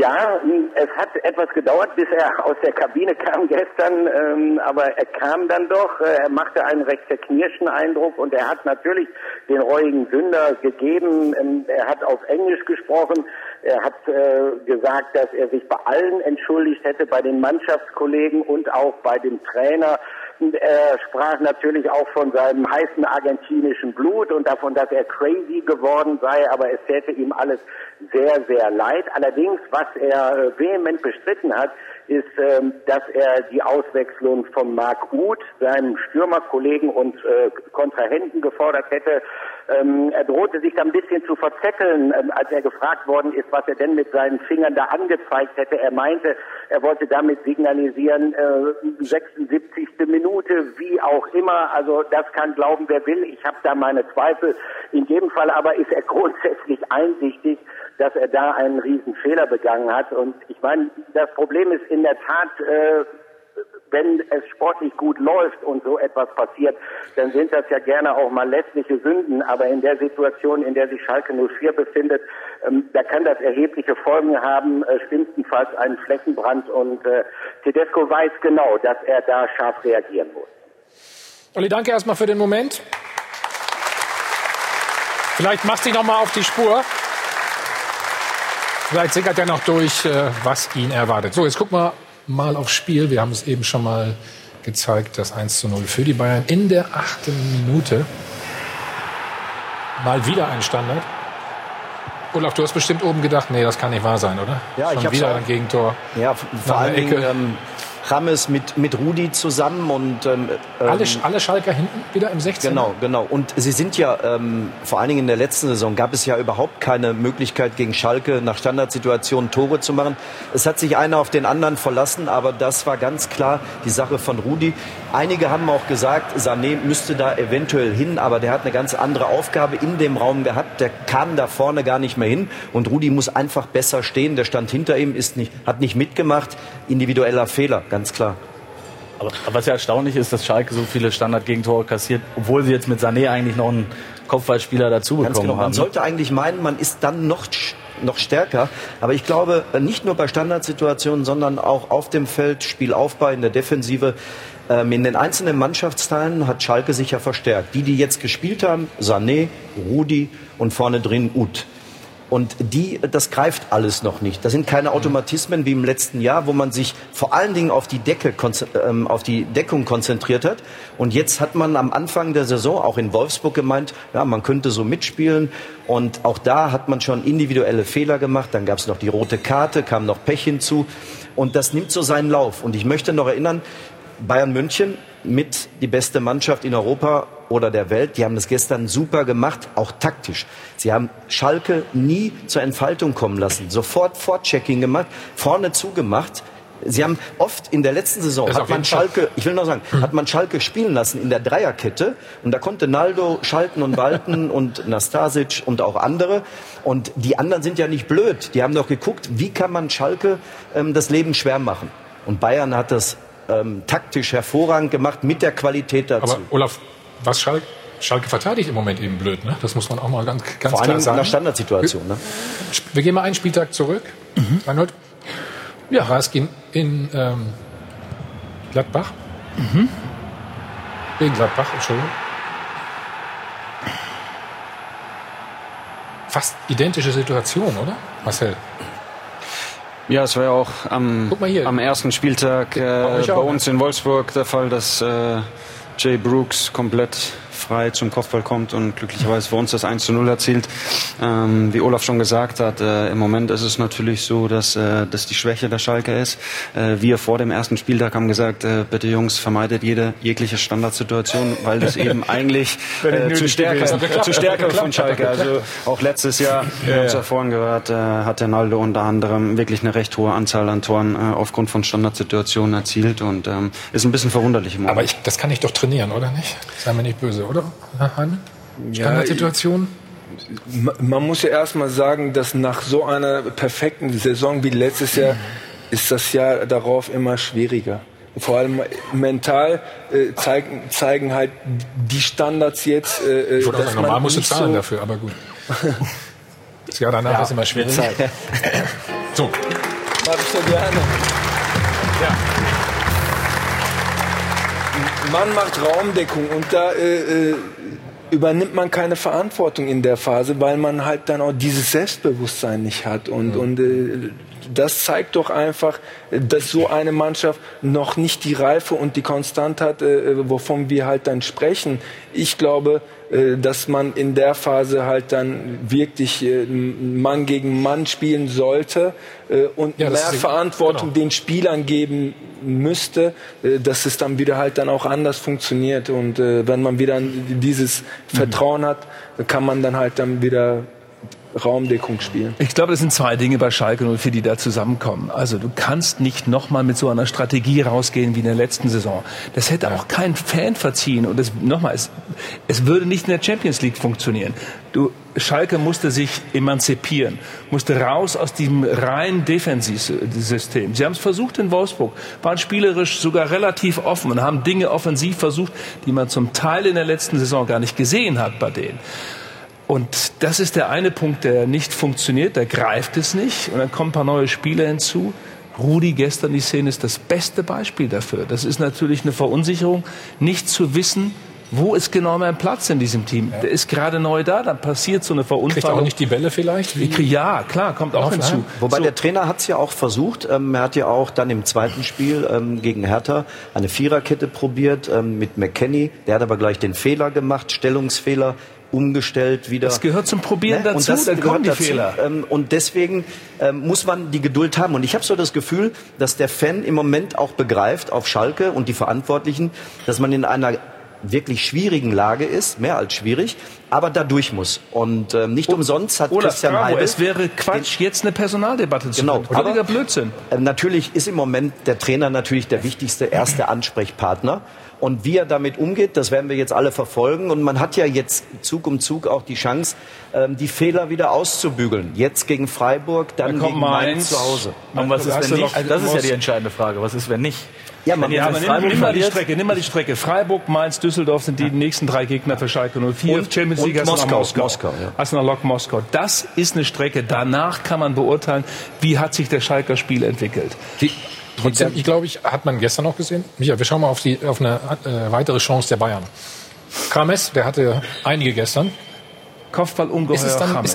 Ja, es hat etwas gedauert, bis er aus der Kabine kam gestern, aber er kam dann doch. Er machte einen recht zerknirschenden Eindruck und er hat natürlich den reuigen Sünder gegeben. Er hat auf Englisch gesprochen. Er hat gesagt, dass er sich bei allen entschuldigt hätte, bei den Mannschaftskollegen und auch bei dem Trainer. Er sprach natürlich auch von seinem heißen argentinischen Blut und davon, dass er crazy geworden sei, aber es täte ihm alles sehr, sehr leid. Allerdings, was er vehement bestritten hat, ist, dass er die Auswechslung von Marc Uth, seinem Stürmerkollegen und Kontrahenten, gefordert hätte. Er drohte sich da ein bisschen zu verzetteln, als er gefragt worden ist, was er denn mit seinen Fingern da angezeigt hätte. Er meinte, er wollte damit signalisieren, 76. Minute, wie auch immer. Also das kann glauben, wer will. Ich habe da meine Zweifel. In jedem Fall aber ist er grundsätzlich einsichtig, dass er da einen riesen Fehler begangen hat. Und ich meine, das Problem ist in der Tat, wenn es sportlich gut läuft und so etwas passiert, dann sind das ja gerne auch mal lässliche Sünden. Aber in der Situation, in der sich Schalke 04 befindet, da kann das erhebliche Folgen haben, schlimmstenfalls einen Flächenbrand. Und Tedesco weiß genau, dass er da scharf reagieren muss. Olli, danke erstmal für den Moment. Vielleicht machst du dich noch mal auf die Spur. Vielleicht sickert er noch durch, was ihn erwartet. So, jetzt gucken wir mal aufs Spiel. Wir haben es eben schon mal gezeigt, das 1:0 für die Bayern in der 8. Minute. Mal wieder ein Standard. Olaf, du hast bestimmt oben gedacht, nee, das kann nicht wahr sein, oder? Ja, schon ich habe wieder ein Gegentor. Ja, vor allen Dingen Rames mit Rudi zusammen und alle Schalker hinten wieder im 16. Genau. Und sie sind ja vor allen Dingen in der letzten Saison gab es ja überhaupt keine Möglichkeit gegen Schalke nach Standardsituationen Tore zu machen. Es hat sich einer auf den anderen verlassen, aber das war ganz klar die Sache von Rudi. Einige haben auch gesagt, Sané müsste da eventuell hin, aber der hat eine ganz andere Aufgabe in dem Raum gehabt. Der kam da vorne gar nicht mehr hin und Rudi muss einfach besser stehen. Der stand hinter ihm, hat nicht mitgemacht. Individueller Fehler, ganz klar. Aber was ja erstaunlich ist, dass Schalke so viele Standard-Gegentore kassiert, obwohl sie jetzt mit Sané eigentlich noch einen Kopfballspieler dazu bekommen haben. Man sollte eigentlich meinen, man ist dann noch stärker. Aber ich glaube, nicht nur bei Standardsituationen, sondern auch auf dem Feld, Spielaufbau, in der Defensive. In den einzelnen Mannschaftsteilen hat Schalke sich ja verstärkt. Die jetzt gespielt haben, Sané, Rudi und vorne drin Uth. Und das greift alles noch nicht. Das sind keine Automatismen wie im letzten Jahr, wo man sich vor allen Dingen auf die Deckung konzentriert hat. Und jetzt hat man am Anfang der Saison auch in Wolfsburg gemeint, ja, man könnte so mitspielen. Und auch da hat man schon individuelle Fehler gemacht. Dann gab es noch die rote Karte, kam noch Pech hinzu. Und das nimmt so seinen Lauf. Und ich möchte noch erinnern, Bayern München mit die beste Mannschaft in Europa oder der Welt. Die haben das gestern super gemacht, auch taktisch. Sie haben Schalke nie zur Entfaltung kommen lassen. Sofort Vorchecking gemacht, vorne zugemacht. Sie haben oft in der letzten Saison, hat man Schalke spielen lassen in der Dreierkette. Und da konnte Naldo schalten und walten und Nastasic und auch andere. Und die anderen sind ja nicht blöd. Die haben doch geguckt, wie kann man Schalke das Leben schwer machen. Und Bayern hat das taktisch hervorragend gemacht mit der Qualität dazu. Aber Olaf, was Schalke verteidigt im Moment eben blöd, ne? Das muss man auch mal ganz vor klar allem sagen. In der Standardsituation. Ne? Wir gehen mal einen Spieltag zurück. Reinhold? Ja. Raski in Gladbach. Gegen Gladbach, Entschuldigung. Fast identische Situation, oder? Marcel? Ja, es war ja auch am ersten Spieltag bei uns in Wolfsburg der Fall, dass Jay Brooks komplett frei zum Kopfball kommt und glücklicherweise für uns das 1:0 erzielt. Wie Olaf schon gesagt hat, im Moment ist es natürlich so, dass die Schwäche der Schalke ist. Wir vor dem ersten Spieltag haben gesagt, bitte Jungs, vermeidet jegliche Standardsituation, weil das eben eigentlich zu Stärke von Schalke. Also auch letztes Jahr, wir haben es ja vorhin gehört, hat der Naldo unter anderem wirklich eine recht hohe Anzahl an Toren aufgrund von Standardsituationen erzielt und ist ein bisschen verwunderlich im Moment. Aber das kann ich doch trainieren, oder nicht? Sei mir nicht böse, oder? Standardsituation? Man muss ja erstmal sagen, dass nach so einer perfekten Saison wie letztes Jahr ist das Jahr darauf immer schwieriger. Vor allem mental zeigen halt die Standards jetzt. Ich würde auch sagen, normal musst du zahlen dafür, aber gut. Das Jahr danach ist immer schwierig. So. Mach ich so gerne. Ja. Man macht Raumdeckung und da übernimmt man keine Verantwortung in der Phase, weil man halt dann auch dieses Selbstbewusstsein nicht hat. Und das zeigt doch einfach, dass so eine Mannschaft noch nicht die Reife und die Konstanz hat, wovon wir halt dann sprechen. Ich glaube, dass man in der Phase halt dann wirklich Mann gegen Mann spielen sollte und mehr Verantwortung den Spielern geben müsste, dass es dann wieder halt dann auch anders funktioniert. Und wenn man wieder dieses Vertrauen hat, kann man dann halt dann wieder Raumdeckung spielen. Ich glaube, das sind zwei Dinge bei Schalke 04, die da zusammenkommen. Also du kannst nicht nochmal mit so einer Strategie rausgehen wie in der letzten Saison. Das hätte auch kein Fan verziehen. Und es würde nicht in der Champions League funktionieren. Schalke musste sich emanzipieren, musste raus aus diesem reinen Defensivsystem. Sie haben es versucht in Wolfsburg, waren spielerisch sogar relativ offen und haben Dinge offensiv versucht, die man zum Teil in der letzten Saison gar nicht gesehen hat bei denen. Und das ist der eine Punkt, der nicht funktioniert, da greift es nicht. Und dann kommen ein paar neue Spieler hinzu. Rudi gestern, die Szene ist das beste Beispiel dafür. Das ist natürlich eine Verunsicherung, nicht zu wissen, wo ist genau mein Platz in diesem Team. Der ist gerade neu da, dann passiert so eine Verunfallung. Kriegt auch nicht die Bälle vielleicht? Ja, klar, kommt auch hinzu. Wobei der Trainer hat es ja auch versucht. Er hat ja auch dann im zweiten Spiel gegen Hertha eine Viererkette probiert mit McKennie. Der hat aber gleich den Fehler gemacht, Stellungsfehler. Umgestellt wieder. Das gehört zum Probieren dazu, und dann kommen die Fehler. Und deswegen muss man die Geduld haben. Und ich habe so das Gefühl, dass der Fan im Moment auch begreift, auf Schalke und die Verantwortlichen, dass man in einer wirklich schwierigen Lage ist, mehr als schwierig, aber da durch muss. Und nicht umsonst hat Christian Heidel... Es wäre Quatsch, jetzt eine Personaldebatte zu führen. Völliger Blödsinn. Natürlich ist im Moment der Trainer natürlich der wichtigste erste Ansprechpartner. Und wie er damit umgeht, das werden wir jetzt alle verfolgen. Und man hat ja jetzt Zug um Zug auch die Chance, die Fehler wieder auszubügeln. Jetzt gegen Freiburg, dann gegen Mainz zu Hause. Und was ist, wenn nicht? Das ist ja die entscheidende Frage. Was ist, wenn nicht? Ja, nimm mal die Strecke. Freiburg, Mainz, Düsseldorf sind die nächsten 3 Gegner für Schalke 04. Und Champions League hast du noch Moskau. Hast du noch Lok Moskau. Das ist eine Strecke. Danach kann man beurteilen, wie hat sich das Schalker Spiel entwickelt. Trotzdem, hat man gestern noch gesehen. Michael, wir schauen mal auf eine weitere Chance der Bayern. Krames, der hatte einige gestern. Kopfballungeheuer Krames.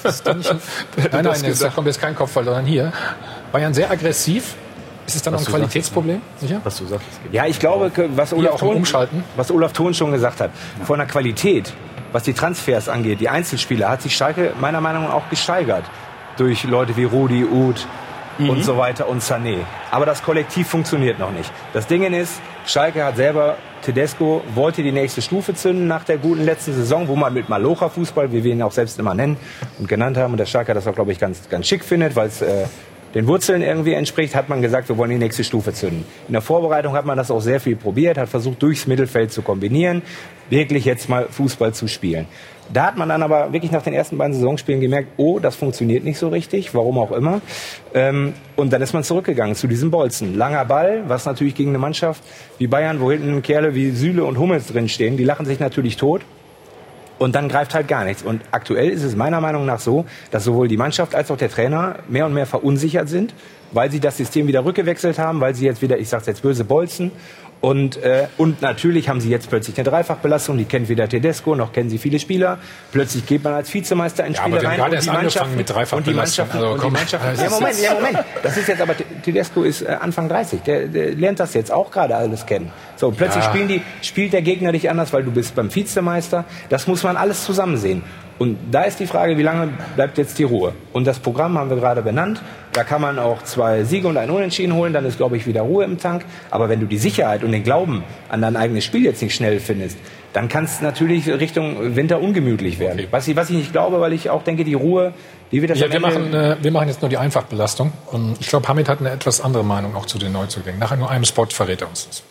Nein, da kommt jetzt kein Kopfball, sondern hier. Bayern sehr aggressiv. Ist es dann noch ein Qualitätsproblem? Sicher? Was du sagst. Ja, ich glaube, was Olaf Thon schon gesagt hat, von der Qualität, was die Transfers angeht, die Einzelspieler, hat sich Schalke meiner Meinung nach auch gesteigert. Durch Leute wie Rudi, Uth und so weiter und Sané. Aber das Kollektiv funktioniert noch nicht. Das Ding ist, Schalke hat selber, Tedesco wollte die nächste Stufe zünden nach der guten letzten Saison, wo man mit Malocha-Fußball, wie wir ihn auch selbst immer nennen und genannt haben, und der Schalke das auch, glaube ich, ganz schick findet, weil es den Wurzeln irgendwie entspricht, hat man gesagt, wir wollen die nächste Stufe zünden. In der Vorbereitung hat man das auch sehr viel probiert, hat versucht, durchs Mittelfeld zu kombinieren, wirklich jetzt mal Fußball zu spielen. Da hat man dann aber wirklich nach den ersten beiden Saisonspielen gemerkt, oh, das funktioniert nicht so richtig, warum auch immer. Und dann ist man zurückgegangen zu diesem Bolzen. Langer Ball, was natürlich gegen eine Mannschaft wie Bayern, wo hinten Kerle wie Süle und Hummels drinstehen, die lachen sich natürlich tot. Und dann greift halt gar nichts. Und aktuell ist es meiner Meinung nach so, dass sowohl die Mannschaft als auch der Trainer mehr und mehr verunsichert sind, weil sie das System wieder rückgewechselt haben, weil sie jetzt wieder, ich sag's jetzt böse, bolzen. Und natürlich haben sie jetzt plötzlich eine Dreifachbelastung, die kennt weder Tedesco, noch kennen sie viele Spieler. Plötzlich geht man als Vizemeister ins Spiel rein und die Mannschaften. Ja, Moment. Das ist jetzt aber, Tedesco ist Anfang 30, der lernt das jetzt auch gerade alles kennen. So, plötzlich spielt der Gegner dich anders, weil du bist beim Vizemeister. Das muss man alles zusammen sehen. Und da ist die Frage, wie lange bleibt jetzt die Ruhe? Und das Programm haben wir gerade benannt. Da kann man auch 2 Siege und ein Unentschieden holen, dann ist, glaube ich, wieder Ruhe im Tank. Aber wenn du die Sicherheit und den Glauben an dein eigenes Spiel jetzt nicht schnell findest, dann kann es natürlich Richtung Winter ungemütlich werden. Okay. Was ich nicht glaube, weil ich auch denke, die Ruhe, wie wir das wir machen jetzt nur die Einfachbelastung. Und ich glaube, Hamid hat eine etwas andere Meinung auch zu den Neuzugängen. Nach nur einem Spot verrät er uns das.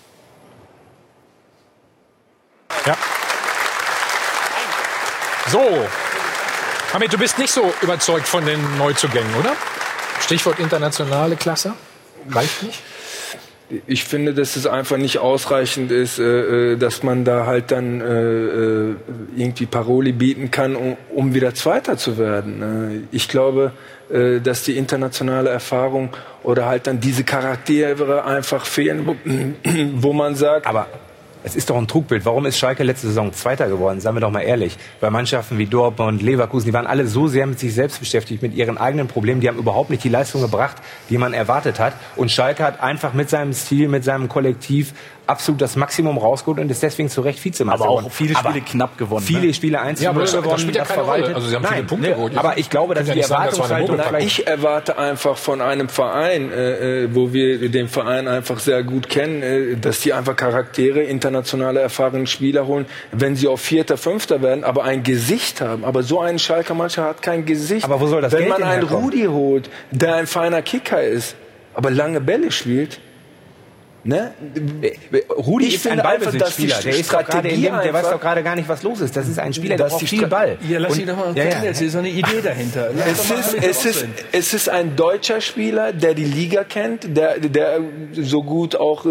Ja. So, Hamid, du bist nicht so überzeugt von den Neuzugängen, oder? Stichwort internationale Klasse. Reicht nicht? Ich finde, dass es einfach nicht ausreichend ist, dass man da halt dann irgendwie Paroli bieten kann, um wieder Zweiter zu werden. Ich glaube, dass die internationale Erfahrung oder halt dann diese Charaktere einfach fehlen, wo man sagt... Aber es ist doch ein Trugbild. Warum ist Schalke letzte Saison Zweiter geworden? Seien wir doch mal ehrlich. Bei Mannschaften wie Dortmund, Leverkusen, die waren alle so sehr mit sich selbst beschäftigt, mit ihren eigenen Problemen. Die haben überhaupt nicht die Leistung gebracht, die man erwartet hat. Und Schalke hat einfach mit seinem Stil, mit seinem Kollektiv absolut das Maximum rausgeholt und ist deswegen zu Recht Vizemeister geworden. Aber auch viele Spiele knapp gewonnen. Viele Spiele 1-0 gewonnen. Das spielt ja keine Rolle. Also sie haben viele Punkte geholt. Aber ich glaube, dass die Erwartungshaltung... Ich erwarte einfach von einem Verein, wo wir den Verein einfach sehr gut kennen, dass die einfach Charaktere, internationale erfahrene Spieler holen, wenn sie auf Vierter, Fünfter werden, aber ein Gesicht haben. Aber so ein Schalker Mannschaft hat kein Gesicht. Aber wo soll das Wenn Geld man einen herkommen? Rudi holt, der ein feiner Kicker ist, aber lange Bälle spielt, ne? Rudi Ich ist ein finde einfach, dass die Ballbesitzspieler. Der ist doch gerade in dem, der weiß doch gerade gar nicht, was los ist. Das ist ein Spieler, der braucht viel Ball. Ja, lass ihn doch mal es ist so eine Idee dahinter. Es ist ein deutscher Spieler, der die Liga kennt, der so gut auch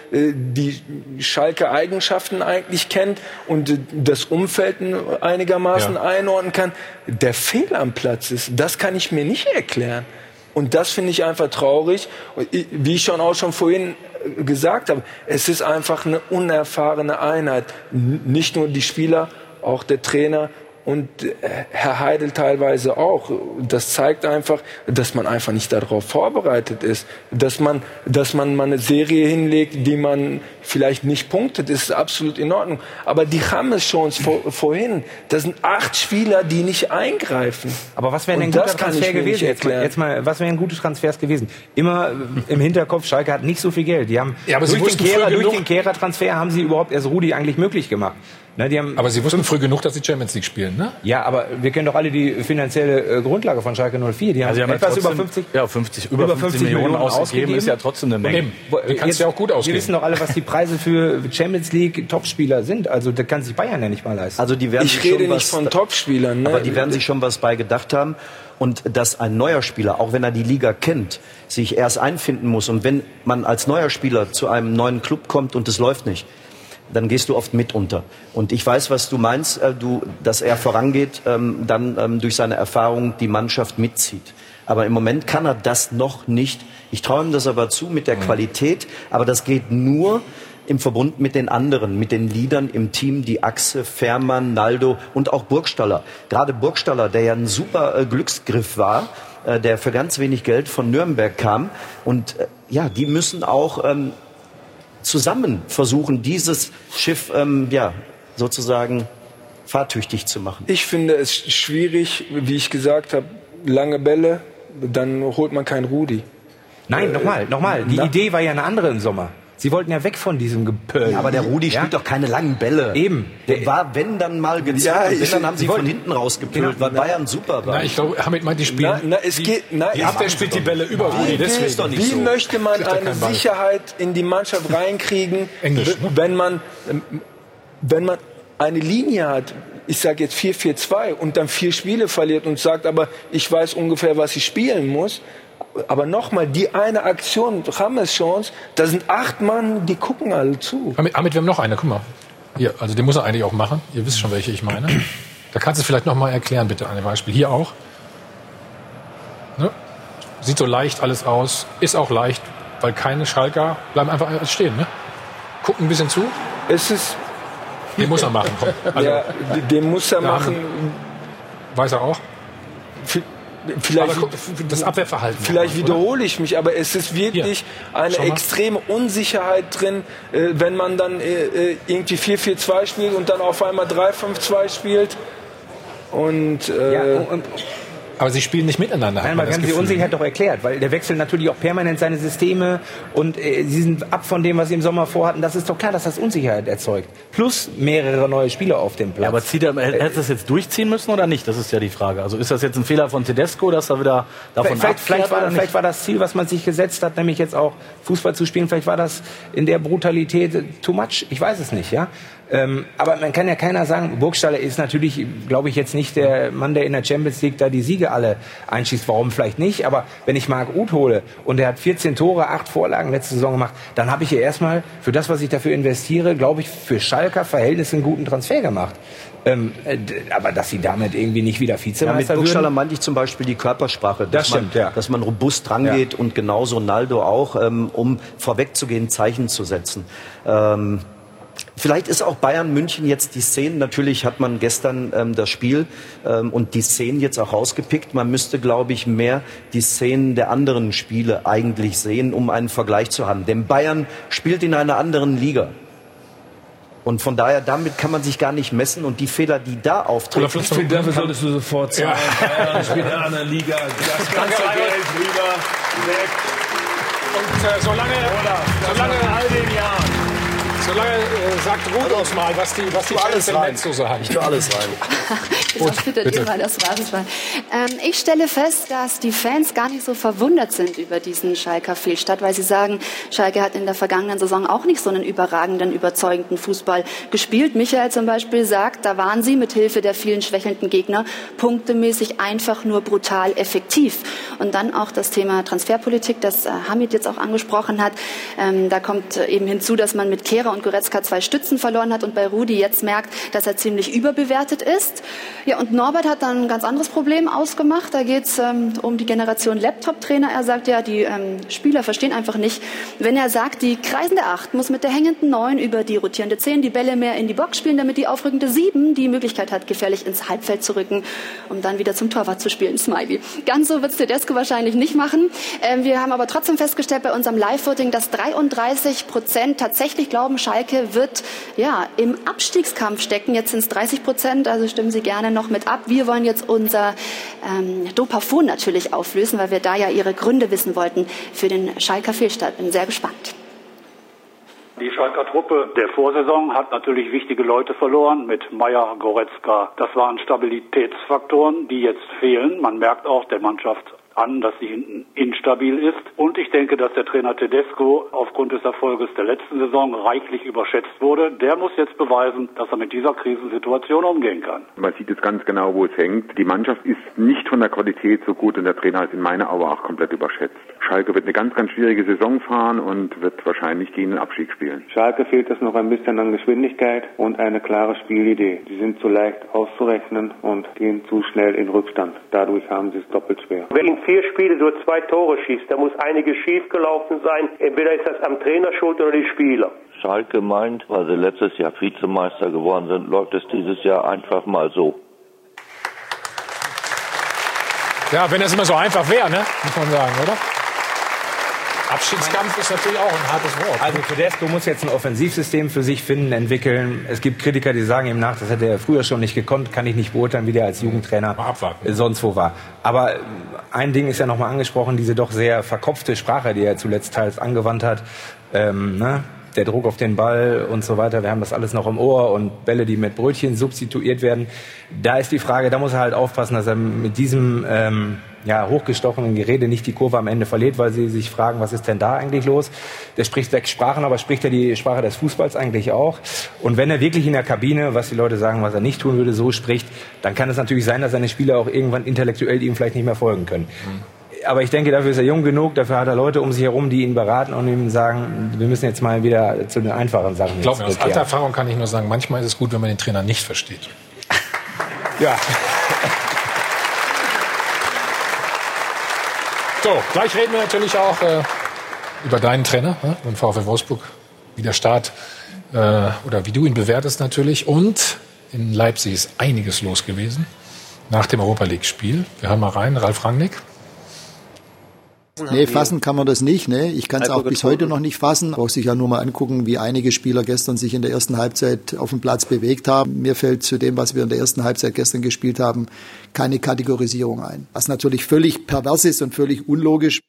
die Schalke Eigenschaften eigentlich kennt und das Umfeld einigermaßen einordnen kann. Der fehl am Platz ist, das kann ich mir nicht erklären. Und das finde ich einfach traurig. Wie ich schon vorhin gesagt habe, es ist einfach eine unerfahrene Einheit. Nicht nur die Spieler, auch der Trainer und Herr Heidel teilweise auch. Das zeigt einfach, dass man einfach nicht darauf vorbereitet ist. Dass man mal eine Serie hinlegt, die man vielleicht nicht punktet, ist absolut in Ordnung. Aber die haben es schon vorhin. Das sind 8 Spieler, die nicht eingreifen. Aber was wäre ein guter Transfer gewesen? Jetzt mal, was wären gute Transfers gewesen? Immer im Hinterkopf, Schalke hat nicht so viel Geld. Die haben durch den Kehrer-Transfer haben sie überhaupt erst Rudi eigentlich möglich gemacht. Ne, aber sie wussten früh genug, dass sie Champions League spielen, ne? Ja, aber wir kennen doch alle die finanzielle Grundlage von Schalke 04. Die haben etwas über 50, über 50 Millionen ausgegeben. Ist ja trotzdem eine Menge. Die kannst du ja auch gut ausgeben. Wir wissen doch alle, was die Preise für Champions League Topspieler sind. Also da kann sich Bayern ja nicht mal leisten. Also die werden ich rede nicht von Topspielern. Ne? Aber die werden sich schon was bei gedacht haben. Und dass ein neuer Spieler, auch wenn er die Liga kennt, sich erst einfinden muss. Und wenn man als neuer Spieler zu einem neuen Club kommt und es läuft nicht, dann gehst du oft mit unter. Und ich weiß, was du meinst, dass er vorangeht, dann durch seine Erfahrung die Mannschaft mitzieht. Aber im Moment kann er das noch nicht. Ich traue ihm das aber zu mit der Qualität, aber das geht nur im Verbund mit den anderen, mit den Leadern im Team, die Achse, Fährmann, Naldo und auch Burgstaller. Gerade Burgstaller, der ja ein super Glücksgriff war, der für ganz wenig Geld von Nürnberg kam. Und die müssen auch zusammen versuchen, dieses Schiff sozusagen fahrtüchtig zu machen. Ich finde es schwierig, wie ich gesagt habe, lange Bälle, dann holt man keinen Rudi. Nein, nochmal. Die Idee war ja eine andere im Sommer. Sie wollten ja weg von diesem Gepöl. Ja, aber der Rudi spielt doch keine langen Bälle. Eben. Der war, wenn dann mal gezwungen. Wenn, dann haben sie von hinten rausgepölt, weil Bayern super war. Na, ich glaube, Hamid meint, die spielen. Der spielt die Bälle über Rudi. Wie möchte man eine Sicherheit in die Mannschaft reinkriegen, wenn man eine Linie hat, ich sage jetzt 4-4-2 und dann 4 Spiele verliert und sagt, aber ich weiß ungefähr, was ich spielen muss. Aber nochmal, die eine Aktion, Rames Chance, da sind 8 Mann, die gucken alle zu. Hamid, wir haben noch eine, guck mal. Hier, also den muss er eigentlich auch machen. Ihr wisst schon, welche ich meine. Da kannst du es vielleicht noch mal erklären, bitte, an dem Beispiel. Hier auch. Ne? Sieht so leicht alles aus. Ist auch leicht, weil keine Schalker bleiben einfach stehen. Ne? Gucken ein bisschen zu. Den muss er machen. Komm. Also, ja, den muss er machen. Weiß er auch. Vielleicht, das Abwehrverhalten. Vielleicht wiederhole ich mich, aber es ist wirklich eine extreme Unsicherheit drin, wenn man dann irgendwie 4-4-2 spielt und dann auf einmal 3-5-2 spielt. Und aber sie spielen nicht miteinander. Nein, wir haben die Unsicherheit doch erklärt, weil der wechselt natürlich auch permanent seine Systeme und sie sind ab von dem, was sie im Sommer vorhatten. Das ist doch klar, dass das Unsicherheit erzeugt. Plus mehrere neue Spieler auf dem Platz. Ja, aber hätte das jetzt durchziehen müssen oder nicht? Das ist ja die Frage. Also ist das jetzt ein Fehler von Tedesco, dass er wieder davon vielleicht war das Ziel, was man sich gesetzt hat, nämlich jetzt auch Fußball zu spielen. Vielleicht war das in der Brutalität too much. Ich weiß es nicht, ja. Aber man kann ja keiner sagen, Burgstaller ist natürlich, glaube ich, jetzt nicht der Mann, der in der Champions League da die Siege Spiele alle einschießt, warum vielleicht nicht? Aber wenn ich Marc Uth hole und er hat 14 Tore, 8 Vorlagen letzte Saison gemacht, dann habe ich ja erstmal für das, was ich dafür investiere, glaube ich, für Schalker Verhältnisse einen guten Transfer gemacht. Aber dass sie damit irgendwie nicht wieder Vizemeister mit Burgstaller meinte ich zum Beispiel die Körpersprache. Dass man robust rangeht und genauso Ronaldo auch, um vorwegzugehen, Zeichen zu setzen. Vielleicht ist auch Bayern München jetzt die Szenen, natürlich hat man gestern das Spiel und die Szenen jetzt auch rausgepickt. Man müsste, glaube ich, mehr die Szenen der anderen Spiele eigentlich sehen, um einen Vergleich zu haben. Denn Bayern spielt in einer anderen Liga. Und von daher, damit kann man sich gar nicht messen. Und die Fehler, die da auftreten... Dafür solltest du sofort sagen, Bayern spielt in einer anderen Liga. Das ganze Geld rüber, weg. Und solange all den Jahren... Solange sagt Ruth uns mal, was die Fans im Netz so sagen. Ich tue alles rein. Ich stelle fest, dass die Fans gar nicht so verwundert sind über diesen Schalker Fehlstart, weil sie sagen, Schalke hat in der vergangenen Saison auch nicht so einen überragenden, überzeugenden Fußball gespielt. Michael zum Beispiel sagt, da waren sie mit Hilfe der vielen schwächelnden Gegner punktemäßig einfach nur brutal effektiv. Und dann auch das Thema Transferpolitik, das Hamid jetzt auch angesprochen hat. Da kommt eben hinzu, dass man mit Kehrer und Goretzka 2 Stützen verloren hat und bei Rudi jetzt merkt, dass er ziemlich überbewertet ist. Ja, und Norbert hat dann ein ganz anderes Problem ausgemacht. Da geht es um die Generation Laptop-Trainer. Er sagt ja, die Spieler verstehen einfach nicht, wenn er sagt, die kreisende 8 muss mit der hängenden 9 über die rotierende 10 die Bälle mehr in die Box spielen, damit die aufrückende 7 die Möglichkeit hat, gefährlich ins Halbfeld zu rücken, um dann wieder zum Torwart zu spielen. Smiley. Ganz so wird es Tedesco wahrscheinlich nicht machen. Wir haben aber trotzdem festgestellt bei unserem Live-Voting, dass 33% tatsächlich glauben, Schalke wird ja im Abstiegskampf stecken. Jetzt sind es 30%, also stimmen Sie gerne noch mit ab. Wir wollen jetzt unser Dopafon natürlich auflösen, weil wir da ja Ihre Gründe wissen wollten für den Schalker Fehlstart. Bin sehr gespannt. Die Schalker Truppe der Vorsaison hat natürlich wichtige Leute verloren mit Meier, Goretzka. Das waren Stabilitätsfaktoren, die jetzt fehlen. Man merkt auch der Mannschaft an, dass sie hinten instabil ist. Und ich denke, dass der Trainer Tedesco aufgrund des Erfolges der letzten Saison reichlich überschätzt wurde. Der muss jetzt beweisen, dass er mit dieser Krisensituation umgehen kann. Man sieht jetzt ganz genau, wo es hängt. Die Mannschaft ist nicht von der Qualität so gut und der Trainer ist in meiner Augen auch komplett überschätzt. Schalke wird eine ganz, ganz schwierige Saison fahren und wird wahrscheinlich gegen den Abstieg spielen. Schalke fehlt es noch ein bisschen an Geschwindigkeit und eine klare Spielidee. Sie sind zu leicht auszurechnen und gehen zu schnell in Rückstand. Dadurch haben sie es doppelt schwer. Wenn in 4 Spiele nur 2 Tore schießt, da muss einiges schiefgelaufen sein. Entweder ist das am Trainer schuld oder die Spieler. Schalke meint, weil sie letztes Jahr Vizemeister geworden sind, läuft es dieses Jahr einfach mal so. Ja, wenn das immer so einfach wäre, ne? Muss man sagen, oder? Abschiedskampf ist natürlich auch ein hartes Wort. Also Tedesco muss jetzt ein Offensivsystem für sich finden, entwickeln. Es gibt Kritiker, die sagen ihm nach, das hätte er früher schon nicht gekonnt, kann ich nicht beurteilen, wie der als Jugendtrainer sonst wo war. Aber ein Ding ist ja nochmal angesprochen, diese doch sehr verkopfte Sprache, die er zuletzt teils angewandt hat. Der Druck auf den Ball und so weiter, wir haben das alles noch im Ohr und Bälle, die mit Brötchen substituiert werden. Da ist die Frage, da muss er halt aufpassen, dass er mit diesem hochgestochenen Gerede nicht die Kurve am Ende verliert, weil sie sich fragen, was ist denn da eigentlich los? Der spricht 6 Sprachen, aber spricht er die Sprache des Fußballs eigentlich auch? Und wenn er wirklich in der Kabine, was die Leute sagen, was er nicht tun würde, so spricht, dann kann es natürlich sein, dass seine Spieler auch irgendwann intellektuell ihm vielleicht nicht mehr folgen können. Aber ich denke, dafür ist er jung genug, dafür hat er Leute um sich herum, die ihn beraten und ihm sagen, wir müssen jetzt mal wieder zu den einfachen Sachen. Ich glaube, aus alter Erfahrung kann ich nur sagen, manchmal ist es gut, wenn man den Trainer nicht versteht. Ja. So, gleich reden wir natürlich auch über deinen Trainer, den VfL Wolfsburg, wie der Start oder wie du ihn bewertest natürlich. Und in Leipzig ist einiges los gewesen nach dem Europa-League-Spiel. Wir hören mal rein, Ralf Rangnick. Nee, fassen kann man das nicht. Ne? Ich kann es auch bis heute noch nicht fassen. Braucht sich ja nur mal angucken, wie einige Spieler gestern sich in der ersten Halbzeit auf dem Platz bewegt haben. Mir fällt zu dem, was wir in der ersten Halbzeit gestern gespielt haben, keine Kategorisierung ein. Was natürlich völlig pervers ist und völlig unlogisch.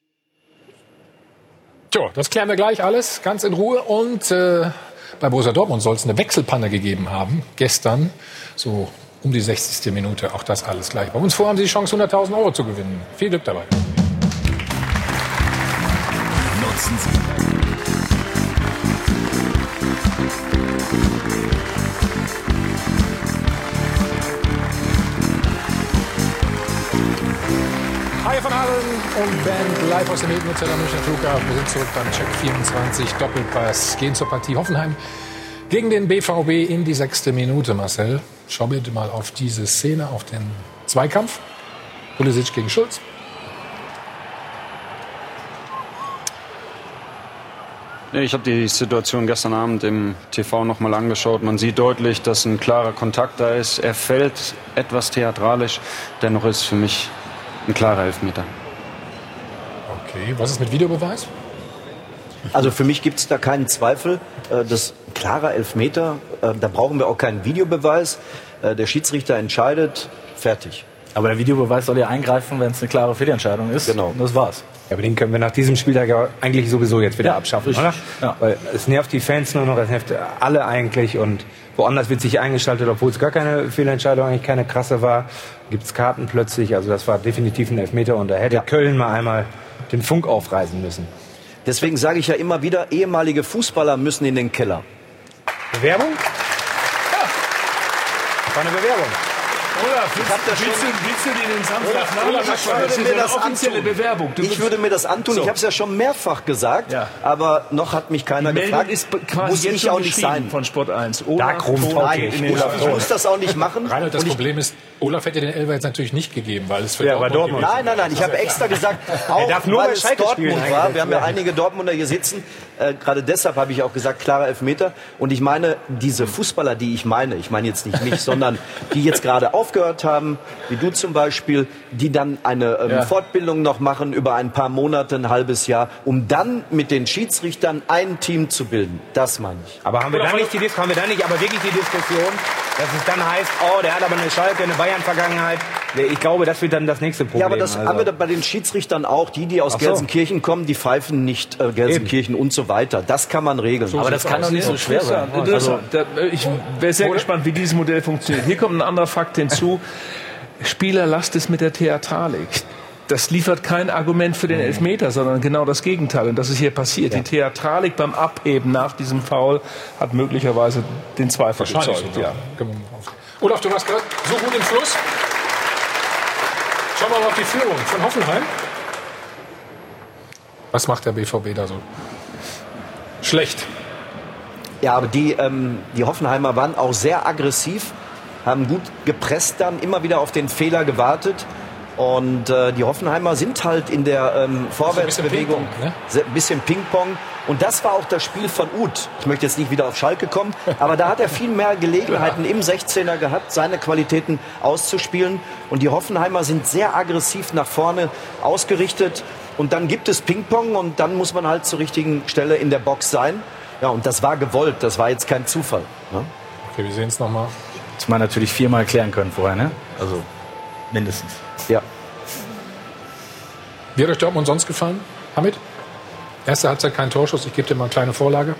Tja, das klären wir gleich alles ganz in Ruhe. Und bei Borussia Dortmund soll es eine Wechselpanne gegeben haben. Gestern, so um die 60. Minute. Auch das alles gleich. Bei uns vor haben Sie die Chance, 100.000 € zu gewinnen. Viel Glück dabei. Nutzen Sie. Hi von Allen und Band live aus dem Hilton-Hotel am Münchner Flughafen. Wir sind zurück beim Check 24 Doppelpass. Gehen zur Partie Hoffenheim gegen den BVB in die 6. Minute. Marcel, schau bitte mal auf diese Szene, auf den Zweikampf. Pulisic gegen Schulz. Ich habe die Situation gestern Abend im TV noch mal angeschaut. Man sieht deutlich, dass ein klarer Kontakt da ist. Er fällt etwas theatralisch. Dennoch ist für mich ein klarer Elfmeter. Okay, was ist mit Videobeweis? Also für mich gibt es da keinen Zweifel. Das klarer Elfmeter, da brauchen wir auch keinen Videobeweis. Der Schiedsrichter entscheidet, fertig. Aber der Videobeweis soll ja eingreifen, wenn es eine klare Fehlentscheidung ist. Genau. Und das war's. Ja, aber den können wir nach diesem Spieltag ja eigentlich sowieso jetzt wieder abschaffen, oder? Ja. Weil es nervt die Fans nur noch, es nervt alle eigentlich und woanders wird sich eingeschaltet, obwohl es gar keine Fehlentscheidung, eigentlich keine krasse war. Gibt es Karten plötzlich, also das war definitiv ein Elfmeter und da hätte Köln mal einmal den Funk aufreißen müssen. Deswegen sage ich ja immer wieder, ehemalige Fußballer müssen in den Keller. Bewerbung? Ja. Das war eine Bewerbung. Olaf, willst du dir den Samstag Ich würde mir das offizielle antun. Bewerbung. Ich würde mir das antun. So. Ich habe es ja schon mehrfach gesagt, aber noch hat mich keiner Die Meldung gefragt. ist quasi Muss jetzt ich schon auch nicht geschrieben sein. von Sport 1. Ich muss das auch nicht machen. Reinhold, das Problem ist, Olaf hätte den Elfer jetzt natürlich nicht gegeben, weil es für Dortmund. Nein, ich habe extra gesagt, auch weil es Dortmund war. Wir haben ja einige Dortmunder hier sitzen. Gerade deshalb habe ich auch gesagt, klarer Elfmeter. Und ich meine, diese Fußballer, die ich meine jetzt nicht mich, sondern die jetzt gerade aufgehört haben, wie du zum Beispiel, die dann eine Fortbildung noch machen über ein paar Monate, ein halbes Jahr, um dann mit den Schiedsrichtern ein Team zu bilden. Das meine ich. Aber haben wir da nicht wirklich die Diskussion, dass es dann heißt, oh, der hat aber eine Schalke, eine Bayern-Vergangenheit. Ich glaube, das wird dann das nächste Problem. Ja, aber das haben wir bei den Schiedsrichtern auch. Die aus Gelsenkirchen kommen, die pfeifen nicht Gelsenkirchen und so weiter. Das kann man regeln. So, aber das kann doch nicht so schwer sein. Also, ich wäre sehr gespannt, wie dieses Modell funktioniert. Hier kommt ein anderer Fakt hinzu. Spielerlast ist mit der Theatralik. Das liefert kein Argument für den Elfmeter, sondern genau das Gegenteil. Und das ist hier passiert. Die Theatralik beim Abheben nach diesem Foul hat möglicherweise den Zweifel erzeugt. Ja. Olaf, du warst gerade so gut im Fluss. Schauen wir mal auf die Führung von Hoffenheim. Was macht der BVB da so schlecht? Ja, aber die Hoffenheimer waren auch sehr aggressiv, haben gut gepresst dann, immer wieder auf den Fehler gewartet. Und die Hoffenheimer sind halt in der Vorwärtsbewegung ein bisschen Ping-Pong. Und das war auch das Spiel von Uth. Ich möchte jetzt nicht wieder auf Schalke kommen, aber da hat er viel mehr Gelegenheiten im 16er gehabt, seine Qualitäten auszuspielen. Und die Hoffenheimer sind sehr aggressiv nach vorne ausgerichtet. Und dann gibt es Ping-Pong und dann muss man halt zur richtigen Stelle in der Box sein. Ja, und das war gewollt, das war jetzt kein Zufall. Ne? Okay, wir sehen es nochmal. Das man natürlich 4-mal erklären können vorher, ne? Also mindestens. Ja. Wie hat euch Dortmund sonst gefallen? Hamid? Erste Halbzeit kein Torschuss, ich gebe dir mal eine kleine Vorlage.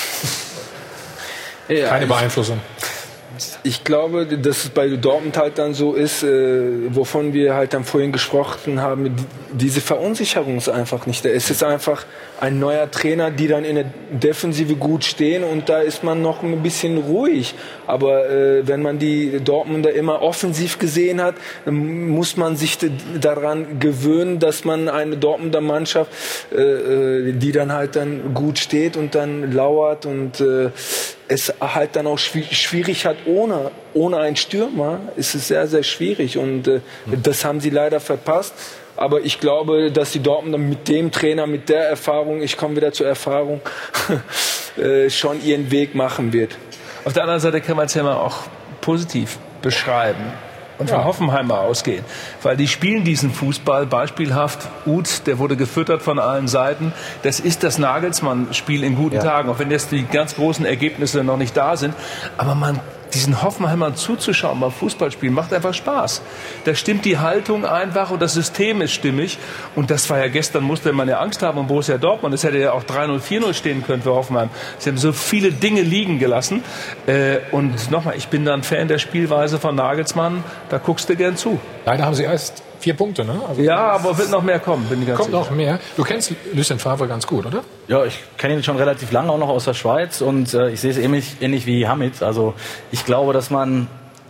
Keine Beeinflussung. Ich glaube, dass es bei Dortmund halt dann so ist, wovon wir halt dann vorhin gesprochen haben, diese Verunsicherung ist einfach nicht da. Es ist einfach ein neuer Trainer, die dann in der Defensive gut stehen und da ist man noch ein bisschen ruhig. Aber wenn man die Dortmunder immer offensiv gesehen hat, muss man sich daran gewöhnen, dass man eine Dortmunder Mannschaft, die dann halt dann gut steht und dann lauert und es halt dann auch schwierig hat ohne einen Stürmer, ist es sehr, sehr schwierig und das haben sie leider verpasst. Aber ich glaube, dass die Dortmunder mit dem Trainer, mit der Erfahrung, ich komme wieder zur Erfahrung, schon ihren Weg machen wird. Auf der anderen Seite kann man es ja mal auch positiv beschreiben und von Hoffenheimer ausgehen. Weil die spielen diesen Fußball beispielhaft. Uth, der wurde gefüttert von allen Seiten. Das ist das Nagelsmann-Spiel in guten Tagen, auch wenn jetzt die ganz großen Ergebnisse noch nicht da sind. Aber diesen Hoffenheimern zuzuschauen beim Fußballspielen macht einfach Spaß. Da stimmt die Haltung einfach und das System ist stimmig. Und das war ja gestern, musste man ja Angst haben um Borussia Dortmund. Es hätte ja auch 3-0, 4-0 stehen können für Hoffenheim. Sie haben so viele Dinge liegen gelassen. Und nochmal, ich bin dann Fan der Spielweise von Nagelsmann. Da guckst du gern zu. Leider haben sie erst 4 Punkte, ne? Also ja, aber wird noch mehr kommen, bin ich ganz sicher. Kommt noch mehr. Du kennst Lucien Favre ganz gut, oder? Ja, ich kenne ihn schon relativ lange, auch noch aus der Schweiz. Und ich sehe es ähnlich wie Hamid. Also ich glaube, dass man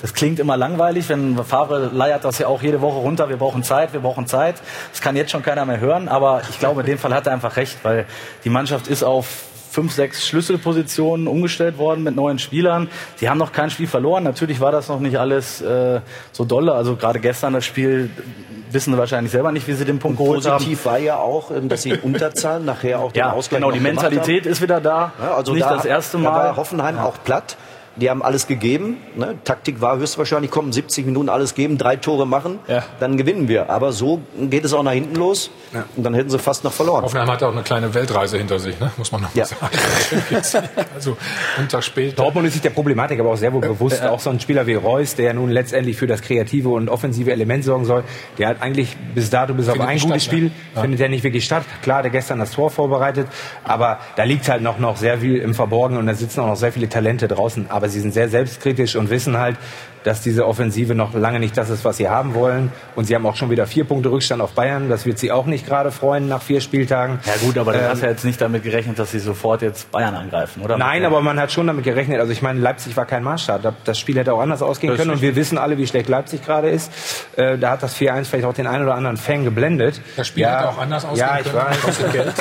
Das klingt immer langweilig, wenn Favre leiert das ja auch jede Woche runter, wir brauchen Zeit. Das kann jetzt schon keiner mehr hören, aber ich glaube, in dem Fall hat er einfach recht, weil die Mannschaft ist auf 5, 6 Schlüsselpositionen umgestellt worden mit neuen Spielern. Die haben noch kein Spiel verloren. Natürlich war das noch nicht alles so dolle. Also gerade gestern das Spiel, wissen sie wahrscheinlich selber nicht, wie sie den Punkt geholt haben. Positiv war ja auch, dass sie in Unterzahl nachher auch den Ausgleich genau, die Mentalität ist wieder da. Ja, also nicht das erste Mal. Da war Hoffenheim auch platt. Die haben alles gegeben. Ne? Taktik war höchstwahrscheinlich, kommen 70 Minuten alles geben, 3 Tore machen, dann gewinnen wir. Aber so geht es auch nach hinten los und dann hätten sie fast noch verloren. Hoffenheim hat auch eine kleine Weltreise hinter sich, ne? Muss man noch mal sagen. Also einen Tag später. Dortmund ist sich der Problematik aber auch sehr wohl bewusst. Auch so ein Spieler wie Reus, der ja nun letztendlich für das kreative und offensive Element sorgen soll, der hat eigentlich bis dato, bis auf ein gutes Spiel, findet er nicht wirklich statt. Klar, der gestern das Tor vorbereitet, aber da liegt halt noch sehr viel im Verborgenen und da sitzen auch noch sehr viele Talente draußen. Aber sie sind sehr selbstkritisch und wissen halt, dass diese Offensive noch lange nicht das ist, was sie haben wollen. Und sie haben auch schon wieder 4 Punkte Rückstand auf Bayern. Das wird sie auch nicht gerade freuen nach 4 Spieltagen. Ja gut, aber du hast ja jetzt nicht damit gerechnet, dass sie sofort jetzt Bayern angreifen, oder? Nein, aber man hat schon damit gerechnet. Also ich meine, Leipzig war kein Maßstab. Das Spiel hätte auch anders ausgehen können. Und wir wissen alle, wie schlecht Leipzig gerade ist. Da hat das 4-1 vielleicht auch den einen oder anderen Fan geblendet. Das Spiel hätte auch anders ausgehen können. Ja, ich weiß. Kostet Geld.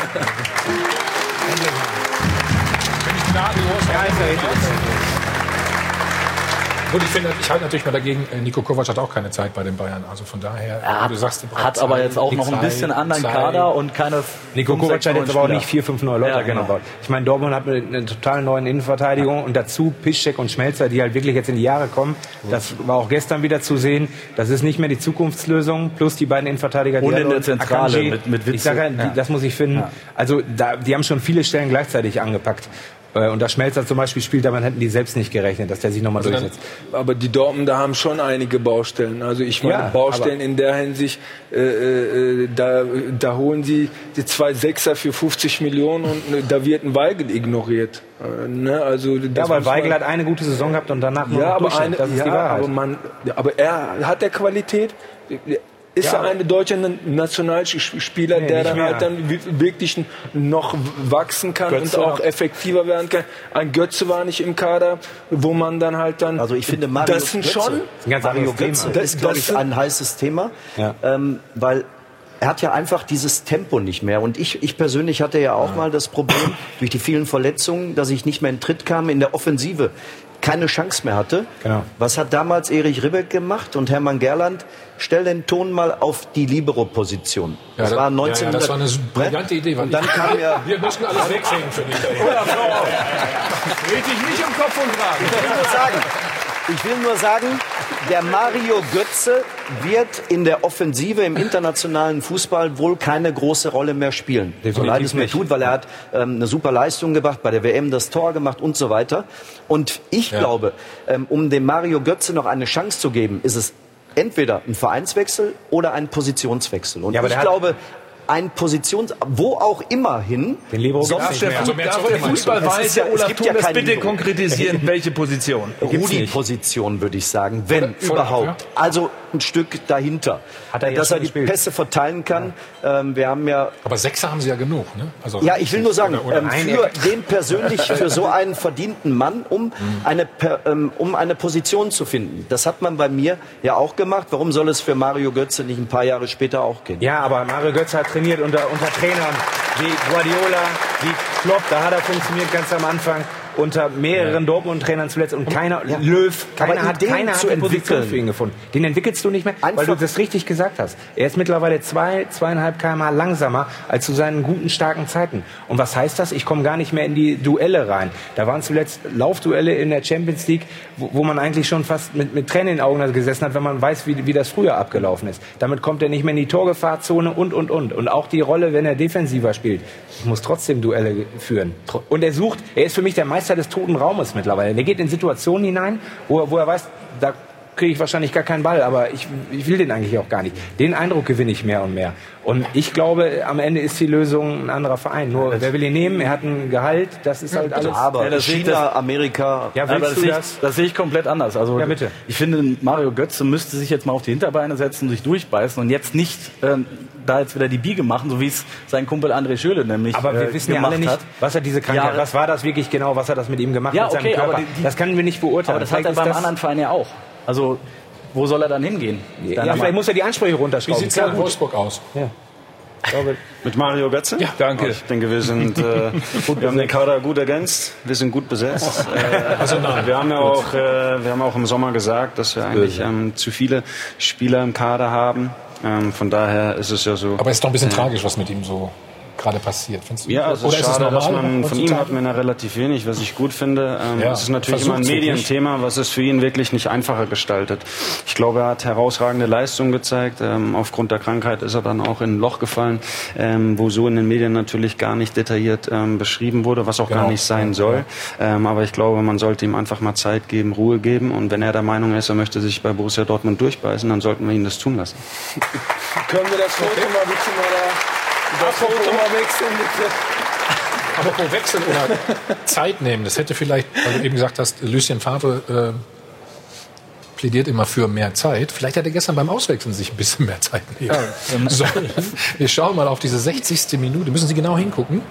Gut, ich halte natürlich mal dagegen, Niko Kovac hat auch keine Zeit bei den Bayern. Also von daher, du sagst, hat aber jetzt auch noch ein bisschen anderen Kader und keine. Niko Kovac hat jetzt aber auch nicht 4, 5 neue Leute gebaut. Ich meine, Dortmund hat eine total neuen Innenverteidigung und dazu Piszczek und Schmelzer, die halt wirklich jetzt in die Jahre kommen. Das war auch gestern wieder zu sehen. Das ist nicht mehr die Zukunftslösung, plus die beiden Innenverteidiger. Und in der Zentrale Akanji, mit Witzel. Ich sage, das muss ich finden. Also die haben schon viele Stellen gleichzeitig angepackt. Und dass Schmelzer zum Beispiel spielt, damit hätten die selbst nicht gerechnet, dass der sich nochmal durchsetzt. Aber die Dortmunder haben schon einige Baustellen. Also ich meine, Baustellen in der Hinsicht, da holen sie die 2 Sechser für 50 Millionen und da wird ein Weigl ignoriert. Ne? Also, weil Weigl hat eine gute Saison gehabt und danach nur Durchschnitt. Das ist die Wahrheit. Aber er hat der Qualität. Ist er ein deutscher Nationalspieler, der dann halt dann wirklich noch wachsen kann Götze und auch effektiver werden kann? Ein Götze war nicht im Kader, wo man dann halt dann... Also ich finde Mario Götze ist, glaube ich, ein heißes Thema, weil er hat ja einfach dieses Tempo nicht mehr. Und ich persönlich hatte ja auch mal das Problem, durch die vielen Verletzungen, dass ich nicht mehr in Tritt kam in der Offensive. Keine Chance mehr hatte. Genau. Was hat damals Erich Ribbeck gemacht und Hermann Gerland? Stell den Ton mal auf die Libero-Position. Das war 1900. das war eine brillante Idee. Und dann kam ja... Wir müssen alles wegsehen für dich. Red dich nicht um Kopf und Kragen. Ich will nur sagen, der Mario Götze wird in der Offensive im internationalen Fußball wohl keine große Rolle mehr spielen. So leid es mir tut, weil er hat eine super Leistung gebracht, bei der WM das Tor gemacht und so weiter. Und ich glaube, um dem Mario Götze noch eine Chance zu geben, ist es entweder ein Vereinswechsel oder ein Positionswechsel. Und ich glaube, ein wo auch immer hin. Den Libero sonst der Fußball weiß ja, Olaf Thun, das bitte konkretisieren, welche Position? Rudi-Position, würde ich sagen, wenn überhaupt. Also ein Stück dahinter. Dass er die Pässe verteilen kann. Wir haben ja... Aber Sechser haben sie ja genug, ne? Also ja, ich will nur sagen, für den persönlich, für so einen verdienten Mann, um eine Position zu finden. Das hat man bei mir ja auch gemacht. Warum soll es für Mario Götze nicht ein paar Jahre später auch gehen? Ja, aber Mario Götze hat trainiert unter Trainern wie Guardiola, wie Klopp. Da hat er funktioniert ganz am Anfang. Unter mehreren Dortmund-Trainern zuletzt und keiner hat die Position für ihn gefunden. Den entwickelst du nicht mehr, weil du das richtig gesagt hast. Er ist mittlerweile 2,5 km/h langsamer als zu seinen guten, starken Zeiten. Und was heißt das? Ich komme gar nicht mehr in die Duelle rein. Da waren zuletzt Laufduelle in der Champions League, wo man eigentlich schon fast mit Tränen in den Augen gesessen hat, wenn man weiß, wie das früher abgelaufen ist. Damit kommt er nicht mehr in die Torgefahrzone und. Und auch die Rolle, wenn er defensiver spielt, muss trotzdem Duelle führen. Und er ist für mich der Meister des toten Raumes mittlerweile. Der geht in Situationen hinein, wo er weiß, da kriege ich wahrscheinlich gar keinen Ball, aber ich will den eigentlich auch gar nicht. Den Eindruck gewinne ich mehr und mehr. Und ich glaube, am Ende ist die Lösung ein anderer Verein. Nur, wer will ihn nehmen? Er hat ein Gehalt, das ist halt alles. Aber China, Amerika... Ja, das sehe ich komplett anders. Also, ja, bitte. Ich finde, Mario Götze müsste sich jetzt mal auf die Hinterbeine setzen, sich durchbeißen und jetzt nicht da jetzt wieder die Biege machen, so wie es sein Kumpel André Schöle nämlich aber wir wissen ja alle nicht, was er diese Krankheit, was war das wirklich genau, was hat das mit ihm gemacht, mit seinem Körper. Das können wir nicht beurteilen. Aber das hat er beim anderen Verein ja auch. Also, wo soll er dann hingehen? Ja, vielleicht muss er die Ansprüche runterschrauben. Wie sieht es in Wolfsburg aus? Ja. Mit Mario Götze? Ja, danke. Ich denke, wir haben den Kader gut ergänzt. Wir sind gut besetzt. Wir haben auch im Sommer gesagt, dass wir eigentlich zu viele Spieler im Kader haben. Von daher ist es ja so. Aber es ist doch ein bisschen tragisch, was mit ihm so gerade passiert. Findest du? Ja, es ist schade, dass man von ihm hat man ja relativ wenig, was ich gut finde. Es ist natürlich immer ein Medienthema, was es für ihn wirklich nicht einfacher gestaltet. Ich glaube, er hat herausragende Leistungen gezeigt. Aufgrund der Krankheit ist er dann auch in ein Loch gefallen, wo so in den Medien natürlich gar nicht detailliert beschrieben wurde, was auch gar nicht sein soll. Aber ich glaube, man sollte ihm einfach mal Zeit geben, Ruhe geben. Und wenn er der Meinung ist, er möchte sich bei Borussia Dortmund durchbeißen, dann sollten wir ihn das tun lassen. Können wir das Foto mal bitte Apropos wechseln oder Zeit nehmen, das hätte vielleicht, weil du eben gesagt hast, Lucien Favre plädiert immer für mehr Zeit. Vielleicht hat er gestern beim Auswechseln sich ein bisschen mehr Zeit nehmen sollen. Wir schauen mal auf diese 60. Minute. Müssen Sie genau hingucken.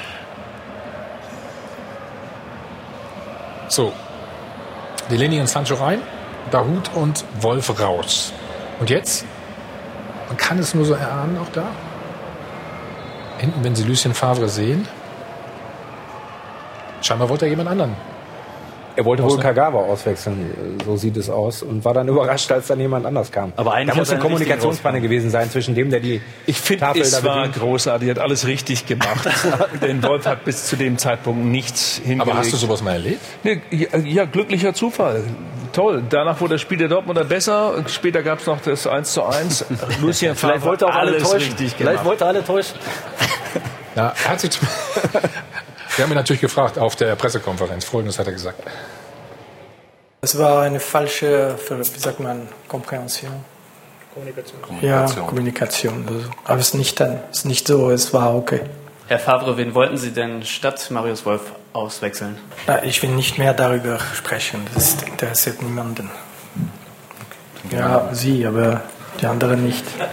So. Delaney und Sancho rein, Dahoud und Wolf raus. Und jetzt? Man kann es nur so erahnen, auch da. Hinten, wenn Sie Lucien Favre sehen. Scheinbar wollte er jemand anderen. Er wollte wohl Kagawa auswechseln, so sieht es aus. Und war dann überrascht, als dann jemand anders kam. Aber da muss eine Kommunikationsspanne gewesen sein zwischen dem, der die Ich finde, es war großartig. Er hat alles richtig gemacht. Denn Wolf hat bis zu dem Zeitpunkt nichts hingelegt. Aber hast du sowas mal erlebt? Nee, ja, glücklicher Zufall. Toll. Danach wurde das Spiel der Dortmunder besser. Später gab es noch das 1:1. Lucien Favre wollte auch alles alle richtig gemacht. Vielleicht wollte er alle täuschen. Ja, er hat sich wir haben ihn natürlich gefragt auf der Pressekonferenz. Folgendes hat er gesagt. Es war eine falsche, wie sagt man, Komprehension. Kommunikation. Ja, Kommunikation. Also, aber es ist nicht so, es war okay. Herr Favre, wen wollten Sie denn statt Marius Wolf auswechseln? Ich will nicht mehr darüber sprechen. Das interessiert niemanden. Ja, Sie, aber die anderen nicht. Das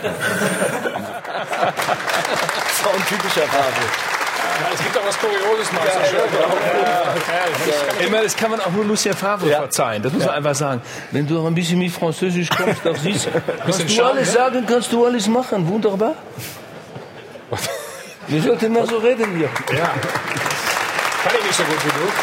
war ein typischer Favre. Ja, es gibt auch was Kurioses mal. Das kann man auch nur Lucien Favre verzeihen. Das muss man einfach sagen. Wenn du ein bisschen mit Französisch kommst, doch siehst, kannst du alles sagen, kannst du alles machen. Wunderbar. Wir sollten mal so reden hier. Ja. Kann ich nicht so gut wie du.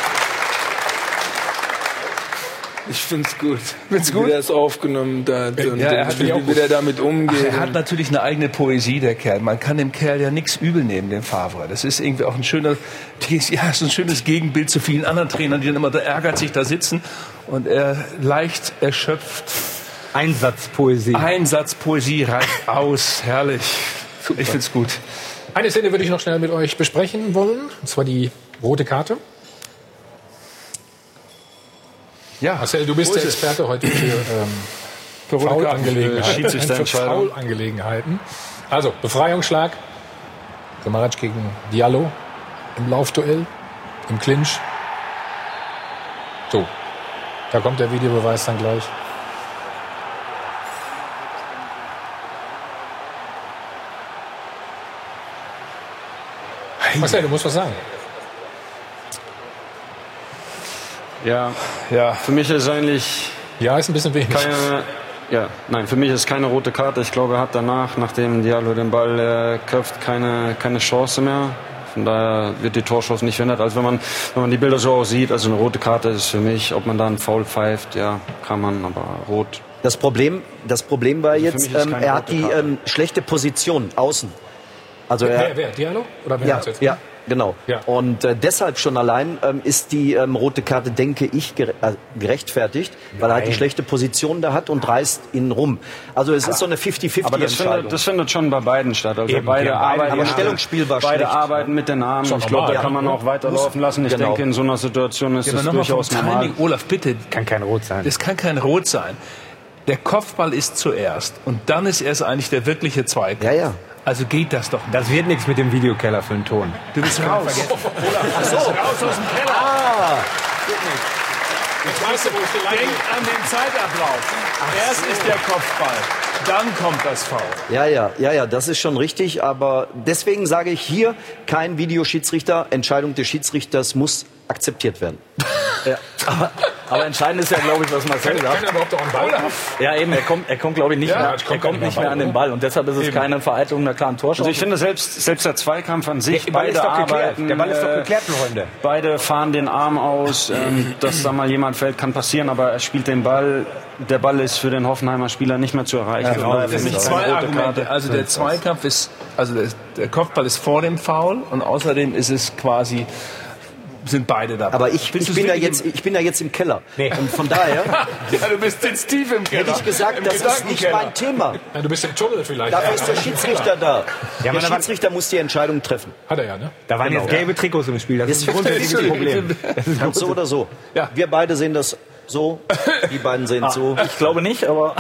Ich find's gut. Find's gut? Wie der es aufgenommen hat und er hat wie der damit umgeht. Er hat natürlich eine eigene Poesie, der Kerl. Man kann dem Kerl ja nichts übel nehmen, dem Favre. Das ist irgendwie auch ein schönes Gegenbild zu vielen anderen Trainern, die dann immer da ärgert sich da sitzen und er leicht erschöpft. Einsatzpoesie. Einsatzpoesie reicht aus. Herrlich. Super. Ich find's gut. Eine Szene würde ich noch schnell mit euch besprechen wollen. Und zwar die rote Karte. Ja, Marcel, du bist der Experte heute für Foul-Angelegenheiten. Also, Befreiungsschlag. Kramaric gegen Diallo im Laufduell, im Clinch. So, da kommt der Videobeweis dann gleich. Marcel, du musst was sagen. Ja, für mich ist eigentlich... Ja, ist ein bisschen wenig. Für mich ist keine rote Karte. Ich glaube, er hat danach, nachdem Diallo den Ball köpft, keine Chance mehr. Von daher wird die Torchance nicht verändert. Also wenn man die Bilder so aussieht, also eine rote Karte ist für mich, ob man da einen Foul pfeift, ja, kann man, aber rot. Das Problem war jetzt, er hat die schlechte Position außen. Also wer? Diallo? Oder wer hat's jetzt? Ja. Genau. Ja. Und deshalb schon allein ist die rote Karte, denke ich, gerechtfertigt, weil er halt die schlechte Position da hat und reißt ihn rum. Also es ist so eine 50-50-Entscheidung. Aber das findet schon bei beiden statt. Also beide arbeiten, aber Stellungsspiel war beide schlecht. Arbeiten mit den Armen. Ich glaube, da kann man auch weiterlaufen lassen. Ich denke, in so einer Situation ist es durchaus normal. Olaf, bitte. Kann kein Rot sein. Das kann kein Rot sein. Der Kopfball ist zuerst und dann ist erst eigentlich der wirkliche Zweikampf. Ja. Also geht das doch. Das wird nichts mit dem Videokeller für den Ton. Du bist raus. Ach so. Raus aus dem Keller. Geht nicht. Ich weiß, denk an den Zeitablauf. Erst ist der Kopfball, dann kommt das Foul. Ja, das ist schon richtig. Aber deswegen sage ich hier, kein Videoschiedsrichter. Entscheidung des Schiedsrichters muss akzeptiert werden. Aber entscheidend ist ja, glaube ich, was Marcel sagt. Kann er überhaupt auch einen Ball haben? Ja, eben, er kommt glaube ich, nicht mehr an den Ball. Und deshalb ist es keine Vereitelung einer klaren Torchance. Also ich finde, selbst der Zweikampf an sich, der Ball beide ist doch geklärt. arbeiten. Der Ball ist doch geklärt, Freunde. Beide fahren den Arm aus. Dass da mal jemand fällt, kann passieren, aber er spielt den Ball. Der Ball ist für den Hoffenheimer Spieler nicht mehr zu erreichen. Ja, genau. Das sind zwei Argumente. Also der Zweikampf ist, also der Kopfball ist vor dem Foul und außerdem ist es quasi, sind beide dabei. Aber ich bin ja jetzt im Keller. Nee. Und von daher... ja, du bist jetzt tief im Keller. Hätte ich gesagt, das ist nicht mein Thema. Ja, du bist im Tunnel vielleicht. Dafür ist der Schiedsrichter da. Ja, der Schiedsrichter muss die Entscheidung treffen. Hat er ja, ne? Da waren jetzt gelbe Trikots im Spiel. Das ist ein grundsätzliches Problem. So oder so. Ja. Wir beide sehen das so. Die beiden sehen es so. Ich glaube nicht, aber...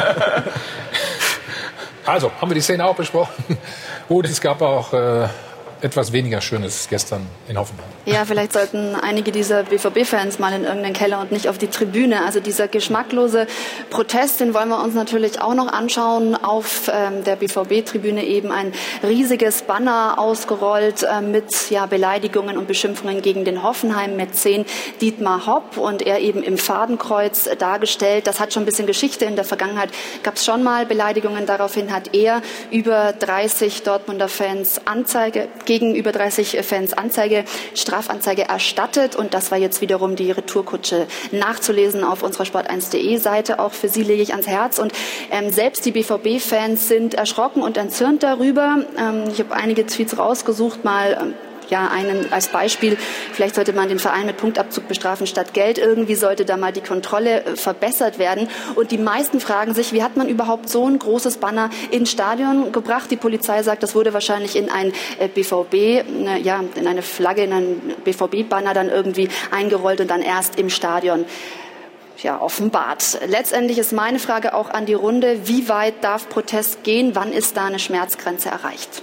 Also, haben wir die Szene auch besprochen. Gut, es gab auch etwas weniger Schönes gestern in Hoffenheim. Ja, vielleicht sollten einige dieser BVB-Fans mal in irgendeinen Keller und nicht auf die Tribüne. Also dieser geschmacklose Protest, den wollen wir uns natürlich auch noch anschauen. Auf der BVB-Tribüne eben ein riesiges Banner ausgerollt mit Beleidigungen und Beschimpfungen gegen den Hoffenheim-Mäzen Dietmar Hopp und er eben im Fadenkreuz dargestellt. Das hat schon ein bisschen Geschichte. In der Vergangenheit gab es schon mal Beleidigungen. Daraufhin hat er über 30 Dortmunder Fans gegen über 30 Fans Strafanzeige erstattet und das war jetzt wiederum die Retourkutsche nachzulesen auf unserer sport1.de Seite. Auch für Sie lege ich ans Herz und selbst die BVB-Fans sind erschrocken und entzürnt darüber. Ich habe einige Tweets rausgesucht, mal einen als Beispiel. Vielleicht sollte man den Verein mit Punktabzug bestrafen statt Geld. Irgendwie sollte da mal die Kontrolle verbessert werden. Und die meisten fragen sich, wie hat man überhaupt so ein großes Banner ins Stadion gebracht? Die Polizei sagt, das wurde wahrscheinlich in ein in eine Flagge, in ein BVB-Banner dann irgendwie eingerollt und dann erst im Stadion offenbart. Letztendlich ist meine Frage auch an die Runde, wie weit darf Protest gehen? Wann ist da eine Schmerzgrenze erreicht?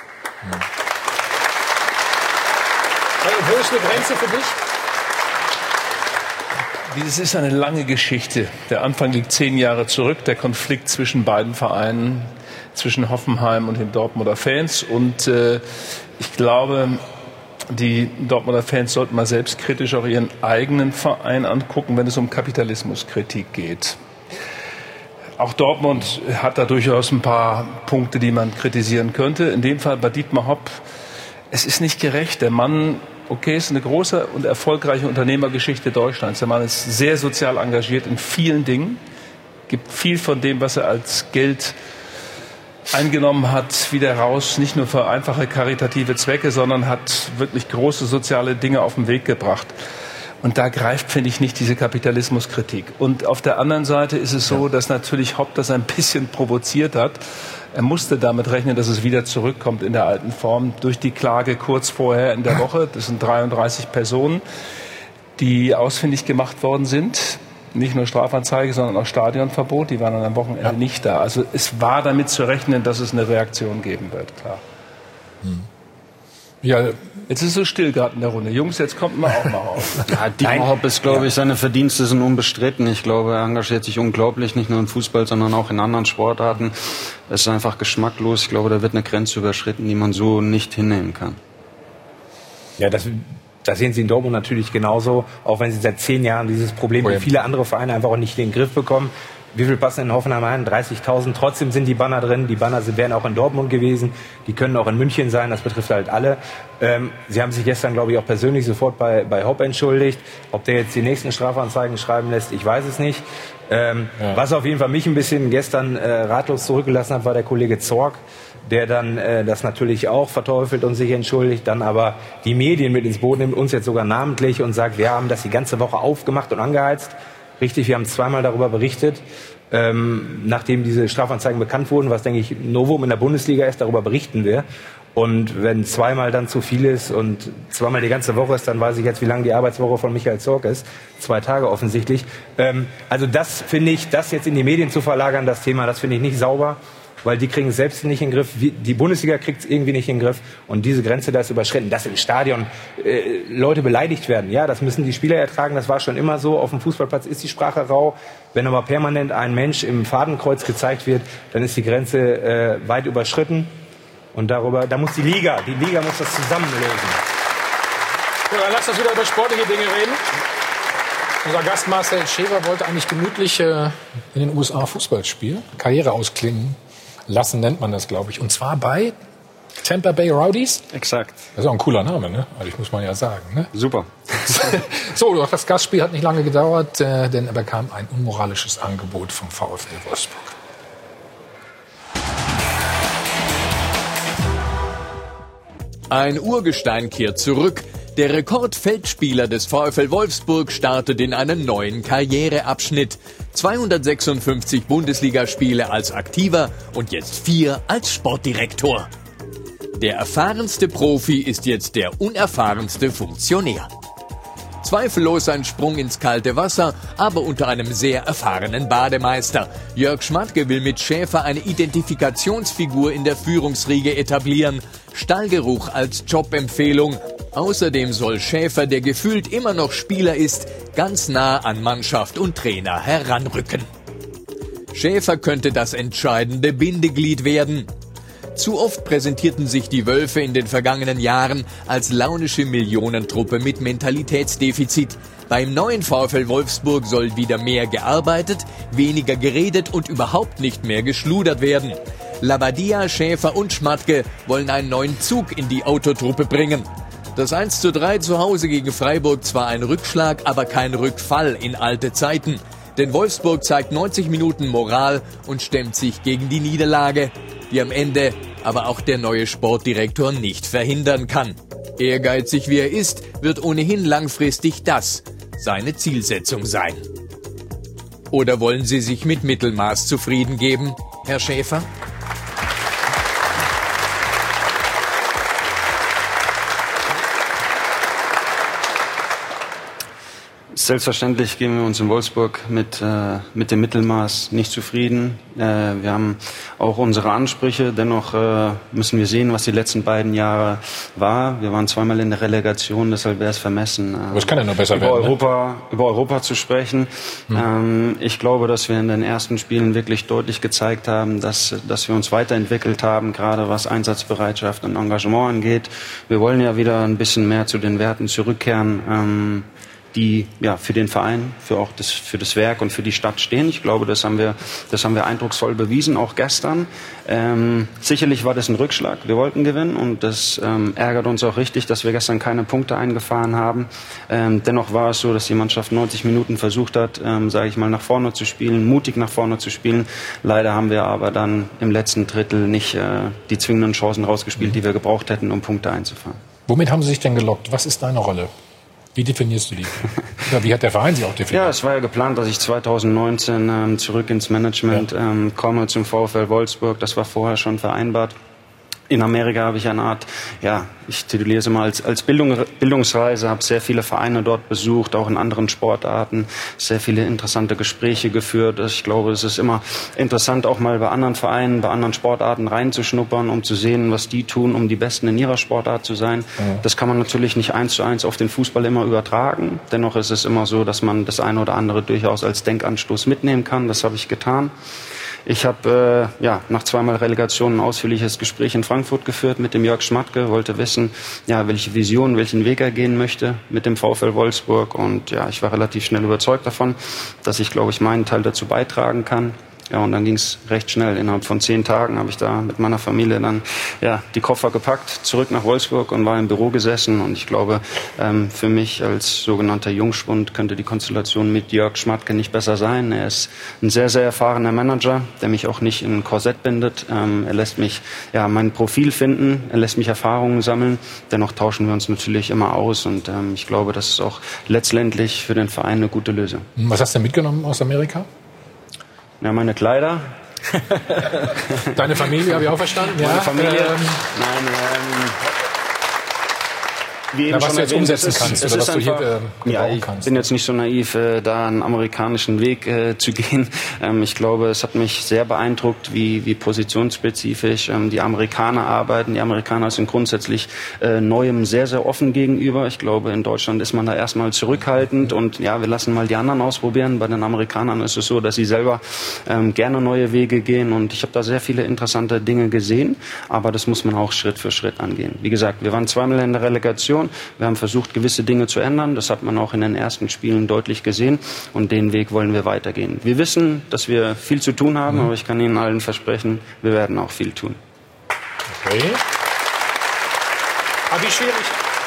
Wo ist eine Grenze für dich? Dieses ist eine lange Geschichte. Der Anfang liegt 10 Jahre zurück. Der Konflikt zwischen beiden Vereinen, zwischen Hoffenheim und den Dortmunder Fans. Und ich glaube, die Dortmunder Fans sollten mal selbstkritisch auch ihren eigenen Verein angucken, wenn es um Kapitalismuskritik geht. Auch Dortmund hat da durchaus ein paar Punkte, die man kritisieren könnte. In dem Fall bei Dietmar Hopp, es ist nicht gerecht. Der Mann, ist eine große und erfolgreiche Unternehmergeschichte Deutschlands. Der Mann ist sehr sozial engagiert in vielen Dingen, gibt viel von dem, was er als Geld eingenommen hat, wieder raus, nicht nur für einfache karitative Zwecke, sondern hat wirklich große soziale Dinge auf den Weg gebracht. Und da greift, finde ich, nicht diese Kapitalismuskritik. Und auf der anderen Seite ist es so, dass natürlich Hopp das ein bisschen provoziert hat. Er musste damit rechnen, dass es wieder zurückkommt in der alten Form durch die Klage kurz vorher in der Woche. Das sind 33 Personen, die ausfindig gemacht worden sind. Nicht nur Strafanzeige, sondern auch Stadionverbot. Die waren dann am Wochenende nicht da. Also es war damit zu rechnen, dass es eine Reaktion geben wird, klar. Ja, jetzt ist es so still gerade in der Runde. Jungs, jetzt kommt man auch mal raus. Ja, Dietmar Hopp ist, glaube ich, seine Verdienste sind unbestritten. Ich glaube, er engagiert sich unglaublich, nicht nur im Fußball, sondern auch in anderen Sportarten. Es ist einfach geschmacklos. Ich glaube, da wird eine Grenze überschritten, die man so nicht hinnehmen kann. Ja, das sehen Sie in Dortmund natürlich genauso, auch wenn Sie seit 10 Jahren dieses Problem wie viele andere Vereine einfach auch nicht in den Griff bekommen. Wie viel passen in Hoffenheim ein? 30.000. Trotzdem sind die Banner drin. Die Banner wären auch in Dortmund gewesen. Die können auch in München sein. Das betrifft halt alle. Sie haben sich gestern, glaube ich, auch persönlich sofort bei Hopp entschuldigt. Ob der jetzt die nächsten Strafanzeigen schreiben lässt, ich weiß es nicht. Was auf jeden Fall mich ein bisschen gestern ratlos zurückgelassen hat, war der Kollege Zorc, der dann das natürlich auch verteufelt und sich entschuldigt, dann aber die Medien mit ins Boot nimmt, uns jetzt sogar namentlich und sagt, wir haben das die ganze Woche aufgemacht und angeheizt. Richtig, wir haben zweimal darüber berichtet, nachdem diese Strafanzeigen bekannt wurden, was, denke ich, Novum in der Bundesliga ist, darüber berichten wir. Und wenn zweimal dann zu viel ist und zweimal die ganze Woche ist, dann weiß ich jetzt, wie lang die Arbeitswoche von Michael Zorc ist. 2 Tage offensichtlich. Also das finde ich, das jetzt in die Medien zu verlagern, das Thema, das finde ich nicht sauber. Weil die kriegen es selbst nicht in den Griff. Die Bundesliga kriegt es irgendwie nicht in den Griff. Und diese Grenze da ist überschritten. Dass im Stadion Leute beleidigt werden. Ja, das müssen die Spieler ertragen. Das war schon immer so. Auf dem Fußballplatz ist die Sprache rau. Wenn aber permanent ein Mensch im Fadenkreuz gezeigt wird, dann ist die Grenze weit überschritten. Und da muss die Liga muss das zusammenlösen. Ja, dann lass uns wieder über sportliche Dinge reden. Unser Gast Marcel Schäfer wollte eigentlich gemütlich in den USA Fußball spielen. Karriere ausklingen lassen nennt man das, glaube ich. Und zwar bei Tampa Bay Rowdies. Exakt. Das ist auch ein cooler Name, ne? Also muss man ja sagen. Ne? Super. So, doch das Gastspiel hat nicht lange gedauert, denn er bekam ein unmoralisches Angebot vom VfL Wolfsburg. Ein Urgestein kehrt zurück. Der Rekordfeldspieler des VfL Wolfsburg startet in einen neuen Karriereabschnitt. 256 Bundesligaspiele als Aktiver und jetzt 4 als Sportdirektor. Der erfahrenste Profi ist jetzt der unerfahrenste Funktionär. Zweifellos ein Sprung ins kalte Wasser, aber unter einem sehr erfahrenen Bademeister. Jörg Schmatke will mit Schäfer eine Identifikationsfigur in der Führungsriege etablieren. Stallgeruch als Jobempfehlung. Außerdem soll Schäfer, der gefühlt immer noch Spieler ist, ganz nah an Mannschaft und Trainer heranrücken. Schäfer könnte das entscheidende Bindeglied werden. Zu oft präsentierten sich die Wölfe in den vergangenen Jahren als launische Millionentruppe mit Mentalitätsdefizit. Beim neuen VfL Wolfsburg soll wieder mehr gearbeitet, weniger geredet und überhaupt nicht mehr geschludert werden. Labadia, Schäfer und Schmatke wollen einen neuen Zug in die Autotruppe bringen. Das 1:3 zu Hause gegen Freiburg zwar ein Rückschlag, aber kein Rückfall in alte Zeiten. Denn Wolfsburg zeigt 90 Minuten Moral und stemmt sich gegen die Niederlage, die am Ende aber auch der neue Sportdirektor nicht verhindern kann. Ehrgeizig wie er ist, wird ohnehin langfristig das seine Zielsetzung sein. Oder wollen Sie sich mit Mittelmaß zufrieden geben, Herr Schäfer? Selbstverständlich geben wir uns in Wolfsburg mit dem Mittelmaß nicht zufrieden. Wir haben auch unsere Ansprüche. Dennoch müssen wir sehen, was die letzten beiden Jahre war. Wir waren zweimal in der Relegation, deshalb wäre es vermessen, Aber es kann ja noch besser über werden, Europa zu sprechen. Ich glaube, dass wir in den ersten Spielen wirklich deutlich gezeigt haben, dass wir uns weiterentwickelt haben, gerade was Einsatzbereitschaft und Engagement angeht. Wir wollen ja wieder ein bisschen mehr zu den Werten zurückkehren, die ja für den Verein, für das Werk und für die Stadt stehen. Ich glaube, das haben wir eindrucksvoll bewiesen, auch gestern. Sicherlich war das ein Rückschlag. Wir wollten gewinnen und das ärgert uns auch richtig, dass wir gestern keine Punkte eingefahren haben. Dennoch war es so, dass die Mannschaft 90 Minuten versucht hat, sage ich mal, nach vorne zu spielen, mutig nach vorne zu spielen. Leider haben wir aber dann im letzten Drittel nicht die zwingenden Chancen rausgespielt, die wir gebraucht hätten, um Punkte einzufahren. Womit haben Sie sich denn gelockt? Was ist deine Rolle? Wie definierst du die? Oder wie hat der Verein sie auch definiert? Ja, es war ja geplant, dass ich 2019 zurück ins Management komme zum VfL Wolfsburg. Das war vorher schon vereinbart. In Amerika habe ich eine Art, ja, ich tituliere es immer als Bildungsreise, habe sehr viele Vereine dort besucht, auch in anderen Sportarten, sehr viele interessante Gespräche geführt. Ich glaube, es ist immer interessant, auch mal bei anderen Vereinen, bei anderen Sportarten reinzuschnuppern, um zu sehen, was die tun, um die Besten in ihrer Sportart zu sein. Das kann man natürlich nicht 1:1 auf den Fußball immer übertragen. Dennoch ist es immer so, dass man das eine oder andere durchaus als Denkanstoß mitnehmen kann. Das habe ich getan. Ich habe nach zweimal Relegation ein ausführliches Gespräch in Frankfurt geführt mit dem Jörg Schmatke, wollte wissen, welche Vision, welchen Weg er gehen möchte mit dem VfL Wolfsburg. Und ja, ich war relativ schnell überzeugt davon, dass ich, glaube ich, meinen Teil dazu beitragen kann. Ja, und dann ging es recht schnell. Innerhalb von 10 Tagen habe ich da mit meiner Familie dann die Koffer gepackt, zurück nach Wolfsburg und war im Büro gesessen. Und ich glaube, für mich als sogenannter Jungspund könnte die Konstellation mit Jörg Schmatke nicht besser sein. Er ist ein sehr, sehr erfahrener Manager, der mich auch nicht in ein Korsett bindet. Er lässt mich mein Profil finden, er lässt mich Erfahrungen sammeln. Dennoch tauschen wir uns natürlich immer aus. Und ich glaube, das ist auch letztendlich für den Verein eine gute Lösung. Was hast du mitgenommen aus Amerika? Ja, meine Kleider. Deine Familie, habe ich auch verstanden? Meine Familie. Was du jetzt umsetzen kannst oder was du hier gebrauchen kannst. Ich bin jetzt nicht so naiv, da einen amerikanischen Weg zu gehen. Ich glaube, es hat mich sehr beeindruckt, wie positionspezifisch die Amerikaner arbeiten. Die Amerikaner sind grundsätzlich Neuem sehr, sehr offen gegenüber. Ich glaube, in Deutschland ist man da erstmal zurückhaltend und wir lassen mal die anderen ausprobieren. Bei den Amerikanern ist es so, dass sie selber gerne neue Wege gehen und ich habe da sehr viele interessante Dinge gesehen, aber das muss man auch Schritt für Schritt angehen. Wie gesagt, wir waren zweimal in der Relegation. Situation. Wir haben versucht, gewisse Dinge zu ändern. Das hat man auch in den ersten Spielen deutlich gesehen. Und den Weg wollen wir weitergehen. Wir wissen, dass wir viel zu tun haben, aber ich kann Ihnen allen versprechen, wir werden auch viel tun. Okay. Aber wie schwierig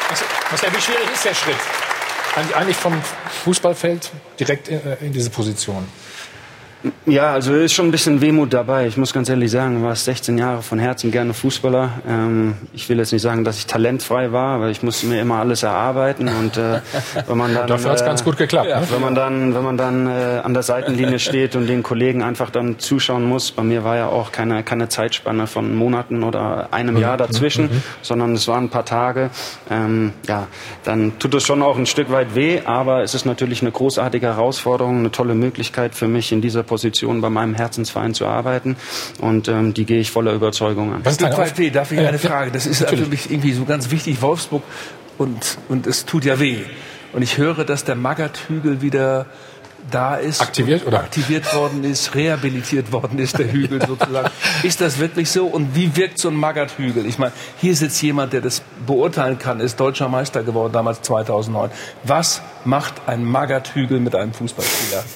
ist der Schritt? Eigentlich vom Fußballfeld direkt in diese Position? Ja, also ist schon ein bisschen Wehmut dabei. Ich muss ganz ehrlich sagen, ich war 16 Jahre von Herzen gerne Fußballer. Ich will jetzt nicht sagen, dass ich talentfrei war, aber ich musste mir immer alles erarbeiten. Und wenn man dann, dafür hat es ganz gut geklappt. Ne? Wenn man dann an der Seitenlinie steht und den Kollegen einfach dann zuschauen muss, bei mir war ja auch keine Zeitspanne von Monaten oder einem Jahr dazwischen, sondern es waren ein paar Tage. Dann tut es schon auch ein Stück weit weh, aber es ist natürlich eine großartige Herausforderung, eine tolle Möglichkeit für mich in dieser Position bei meinem Herzensverein zu arbeiten und die gehe ich voller Überzeugung an. Was darf ich eine Frage? Das ist für mich irgendwie so ganz wichtig. Wolfsburg und es tut ja weh. Und ich höre, dass der Magath-Hügel wieder da ist, aktiviert worden ist, rehabilitiert worden ist, der Hügel sozusagen. Ist das wirklich so? Und wie wirkt so ein Magath-Hügel? Ich meine, hier sitzt jemand, der das beurteilen kann, ist deutscher Meister geworden, damals 2009. Was macht ein Magath-Hügel mit einem Fußballspieler?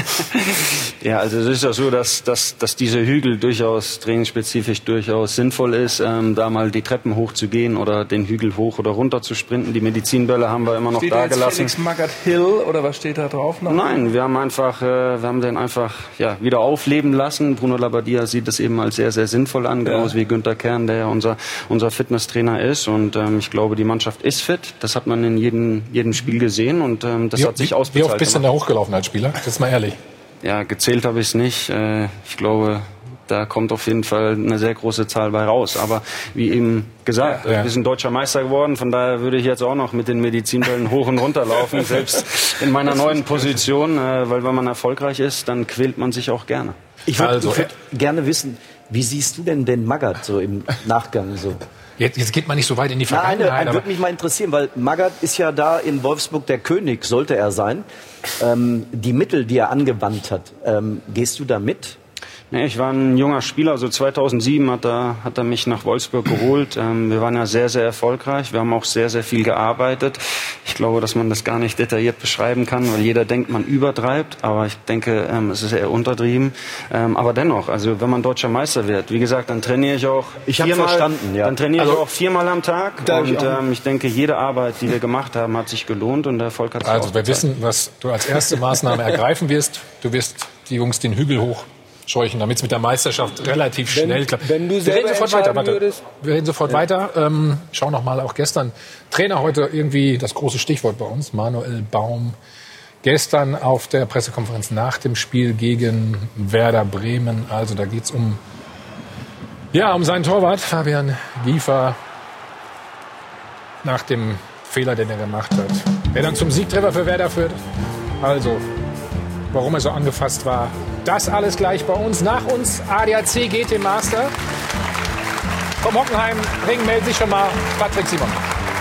Ja, also es ist ja so, dass dieser Hügel durchaus trainingsspezifisch durchaus sinnvoll ist, da mal die Treppen hochzugehen oder den Hügel hoch oder runter zu sprinten. Die Medizinbälle haben wir immer noch da gelassen. Felix Magath Hill oder was steht da drauf? Nein, wir haben den einfach wieder aufleben lassen. Bruno Labbadia sieht das eben als sehr, sehr sinnvoll an, genauso wie Günther Kern, der ja unser Fitnesstrainer ist. Und ich glaube, die Mannschaft ist fit. Das hat man in jedem Spiel gesehen und das hat sich ausbezahlt. Wie oft bist du denn da hochgelaufen als Spieler? Jetzt mal ehrlich. Ja, gezählt habe ich es nicht. Ich glaube, da kommt auf jeden Fall eine sehr große Zahl bei raus. Aber wie eben gesagt, wir sind deutscher Meister geworden. Von daher würde ich jetzt auch noch mit den Medizinbällen hoch und runter laufen, selbst in meiner neuen Position. Weil wenn man erfolgreich ist, dann quält man sich auch gerne. Ich würde gerne wissen, wie siehst du denn den Magath so im Nachgang so? Jetzt geht man nicht so weit in die Vergangenheit. Nein, würde mich mal interessieren, weil Magath ist ja da in Wolfsburg der König, sollte er sein. Die Mittel, die er angewandt hat, gehst du da mit? Nee, ich war ein junger Spieler, also 2007 hat er mich nach Wolfsburg geholt. Wir waren ja sehr, sehr erfolgreich. Wir haben auch sehr, sehr viel gearbeitet. Ich glaube, dass man das gar nicht detailliert beschreiben kann, weil jeder denkt, man übertreibt. Aber ich denke, es ist eher untertrieben. Aber dennoch, also wenn man deutscher Meister wird, wie gesagt, dann trainiere ich auch Dann trainiere ich auch viermal am Tag. Und ich denke, jede Arbeit, die wir gemacht haben, hat sich gelohnt und der Erfolg hat sich Also wir wissen, was du als erste Maßnahme ergreifen wirst. Du wirst die Jungs den Hügel hochscheuchen, damit es mit der Meisterschaft relativ schnell klappt. Wenn du selber Wir reden sofort weiter. Schau noch mal auch gestern. Trainer heute irgendwie das große Stichwort bei uns. Manuel Baum. Gestern auf der Pressekonferenz nach dem Spiel gegen Werder Bremen. Also da geht's um seinen Torwart, Fabian Giefer. Nach dem Fehler, den er gemacht hat. Der dann zum Siegtreffer für Werder führt. Also, warum er so angefasst war. Das alles gleich bei uns. Nach uns ADAC GT Master. Vom Hockenheim-Ring meldet sich schon mal Patrick Simon.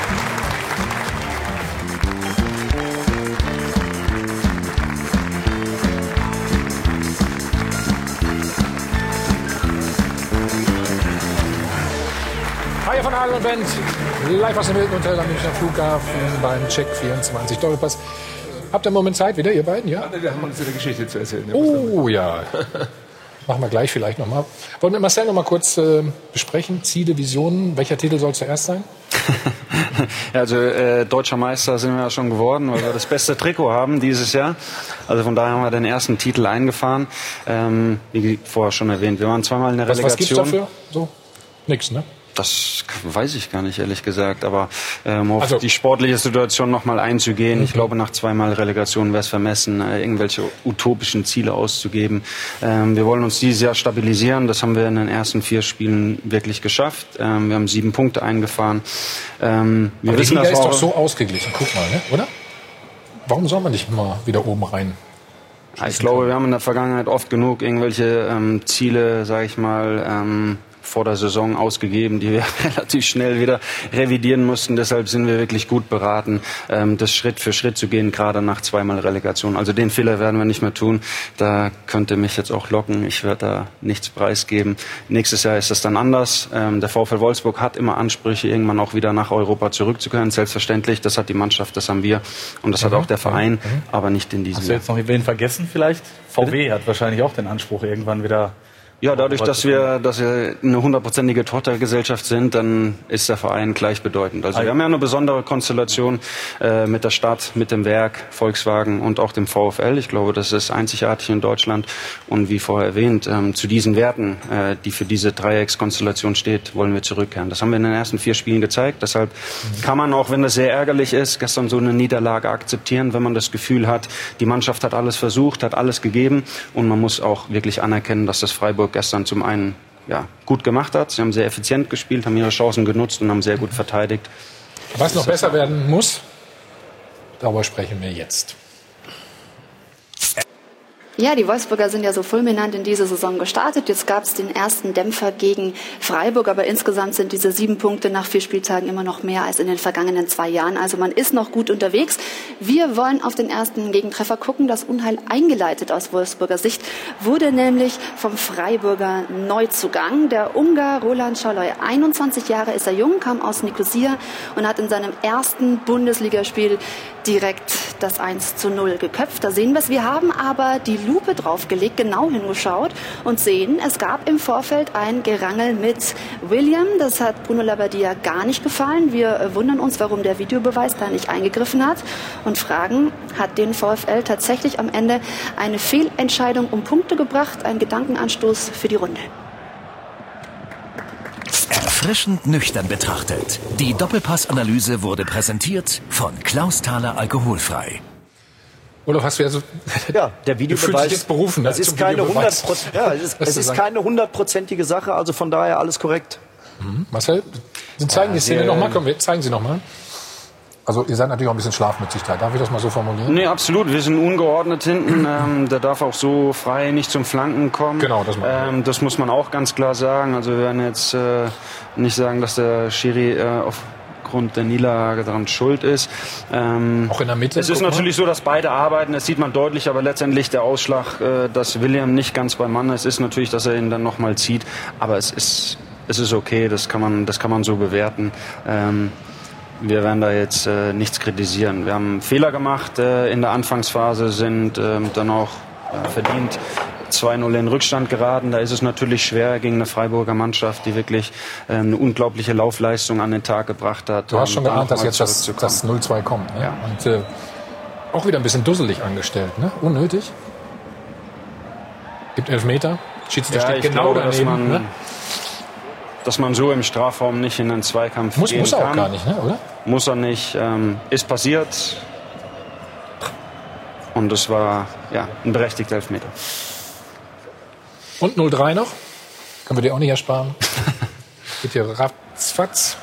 Hi von Adel und Bent. Live aus dem Hilton Hotel am Münchner Flughafen beim Check 24 Doppelpass. Habt ihr einen Moment Zeit wieder, ihr beiden? Ja? Wir haben uns eine Geschichte zu erzählen. Oh ja. Machen wir gleich vielleicht nochmal. Wollen wir mit Marcel noch mal kurz besprechen? Ziele, Visionen. Welcher Titel soll zuerst sein? Also deutscher Meister sind wir ja schon geworden, weil wir das beste Trikot haben dieses Jahr. Also von daher haben wir den ersten Titel eingefahren. Wie vorher schon erwähnt, wir waren zweimal in der Relegation. Was gibt's dafür? So? Nix, ne? Das weiß ich gar nicht, ehrlich gesagt. Aber auf die sportliche Situation noch mal einzugehen. Ich glaube, nach zweimal Relegation wäre es vermessen, irgendwelche utopischen Ziele auszugeben. Wir wollen uns dieses Jahr stabilisieren. Das haben wir in den ersten 4 Spielen wirklich geschafft. Wir haben 7 Punkte eingefahren. Aber die Liga ist doch so ausgeglichen. Guck mal, ne? Oder? Warum soll man nicht mal wieder oben rein? Ich glaube, wir haben in der Vergangenheit oft genug irgendwelche Ziele, sage ich mal, vor der Saison ausgegeben, die wir relativ schnell wieder revidieren mussten. Deshalb sind wir wirklich gut beraten, das Schritt für Schritt zu gehen, gerade nach zweimal Relegation. Also den Fehler werden wir nicht mehr tun. Da könnte mich jetzt auch locken. Ich werde da nichts preisgeben. Nächstes Jahr ist das dann anders. Der VfL Wolfsburg hat immer Ansprüche, irgendwann auch wieder nach Europa zurückzukehren. Selbstverständlich, das hat die Mannschaft, das haben wir und das hat auch der Verein, aber nicht in diesem Jahr. Hast du jetzt noch wen vergessen vielleicht? VW hat wahrscheinlich auch den Anspruch, irgendwann wieder... Ja, dadurch, dass wir eine 100%ige Tochtergesellschaft sind, dann ist der Verein gleichbedeutend. Also wir haben ja eine besondere Konstellation mit der Stadt, mit dem Werk, Volkswagen und auch dem VfL. Ich glaube, das ist einzigartig in Deutschland. Und wie vorher erwähnt, zu diesen Werten, die für diese Dreieckskonstellation steht, wollen wir zurückkehren. Das haben wir in den ersten 4 Spielen gezeigt. Deshalb kann man, auch wenn das sehr ärgerlich ist, gestern so eine Niederlage akzeptieren, wenn man das Gefühl hat, die Mannschaft hat alles versucht, hat alles gegeben. Und man muss auch wirklich anerkennen, dass das Freiburg gestern zum einen gut gemacht hat. Sie haben sehr effizient gespielt, haben ihre Chancen genutzt und haben sehr gut verteidigt. Was noch besser werden muss, darüber sprechen wir jetzt. Ja, die Wolfsburger sind ja so fulminant in diese Saison gestartet. Jetzt gab es den ersten Dämpfer gegen Freiburg, aber insgesamt sind diese 7 Punkte nach 4 Spieltagen immer noch mehr als in den vergangenen 2 Jahren. Also man ist noch gut unterwegs. Wir wollen auf den ersten Gegentreffer gucken. Das Unheil eingeleitet aus Wolfsburger Sicht wurde nämlich vom Freiburger Neuzugang. Der Ungar Roland Scholloy, 21 Jahre ist er jung, kam aus Nicosia und hat in seinem ersten Bundesligaspiel direkt das 1:0 geköpft. Da sehen wir es. Wir haben aber die Lupe draufgelegt, genau hingeschaut und sehen, es gab im Vorfeld ein Gerangel mit William. Das hat Bruno Labbadia gar nicht gefallen. Wir wundern uns, warum der Videobeweis da nicht eingegriffen hat und fragen, hat den VfL tatsächlich am Ende eine Fehlentscheidung um Punkte gebracht? Ein Gedankenanstoß für die Runde. Erfrischend nüchtern betrachtet. Die Doppelpass-Analyse wurde präsentiert von Klaus Thaler Alkoholfrei. Olaf, hast du ja so... Ja, der Videobeweis jetzt berufen. Das ist keine 100%ige Sache, also von daher alles korrekt. Marcel, Sie zeigen die Szene nochmal. Komm, zeigen Sie nochmal. Also ihr seid natürlich auch ein bisschen schlafmützig da. Darf ich das mal so formulieren? Nee, absolut. Wir sind ungeordnet hinten. Der darf auch so frei nicht zum Flanken kommen. Genau, das muss man auch ganz klar sagen. Also wir werden jetzt nicht sagen, dass der Schiri aufgrund der Niederlage daran schuld ist. Auch in der Mitte? Es ist natürlich so, dass beide arbeiten. Das sieht man deutlich. Aber letztendlich der Ausschlag, dass William nicht ganz beim Mann ist natürlich, dass er ihn dann nochmal zieht. Aber es ist okay. Das kann man so bewerten. Wir werden da jetzt nichts kritisieren. Wir haben Fehler gemacht in der Anfangsphase, sind dann auch verdient 2:0 in Rückstand geraten. Da ist es natürlich schwer gegen eine Freiburger Mannschaft, die wirklich eine unglaubliche Laufleistung an den Tag gebracht hat. Du hast schon geahnt, dass jetzt das 0:2 kommt. Ne? Ja. Und auch wieder ein bisschen dusselig angestellt. Ne? Unnötig. Gibt Elfmeter. Schiedsrichter steht genau daneben. Dass man so im Strafraum nicht in einen Zweikampf gehen kann. Muss er auch gar nicht, ne? Oder? Muss er nicht. Ist passiert. Und es war ein berechtigter Elfmeter. Und 0:3 noch? Können wir dir auch nicht ersparen. Geht hier ratzfatz.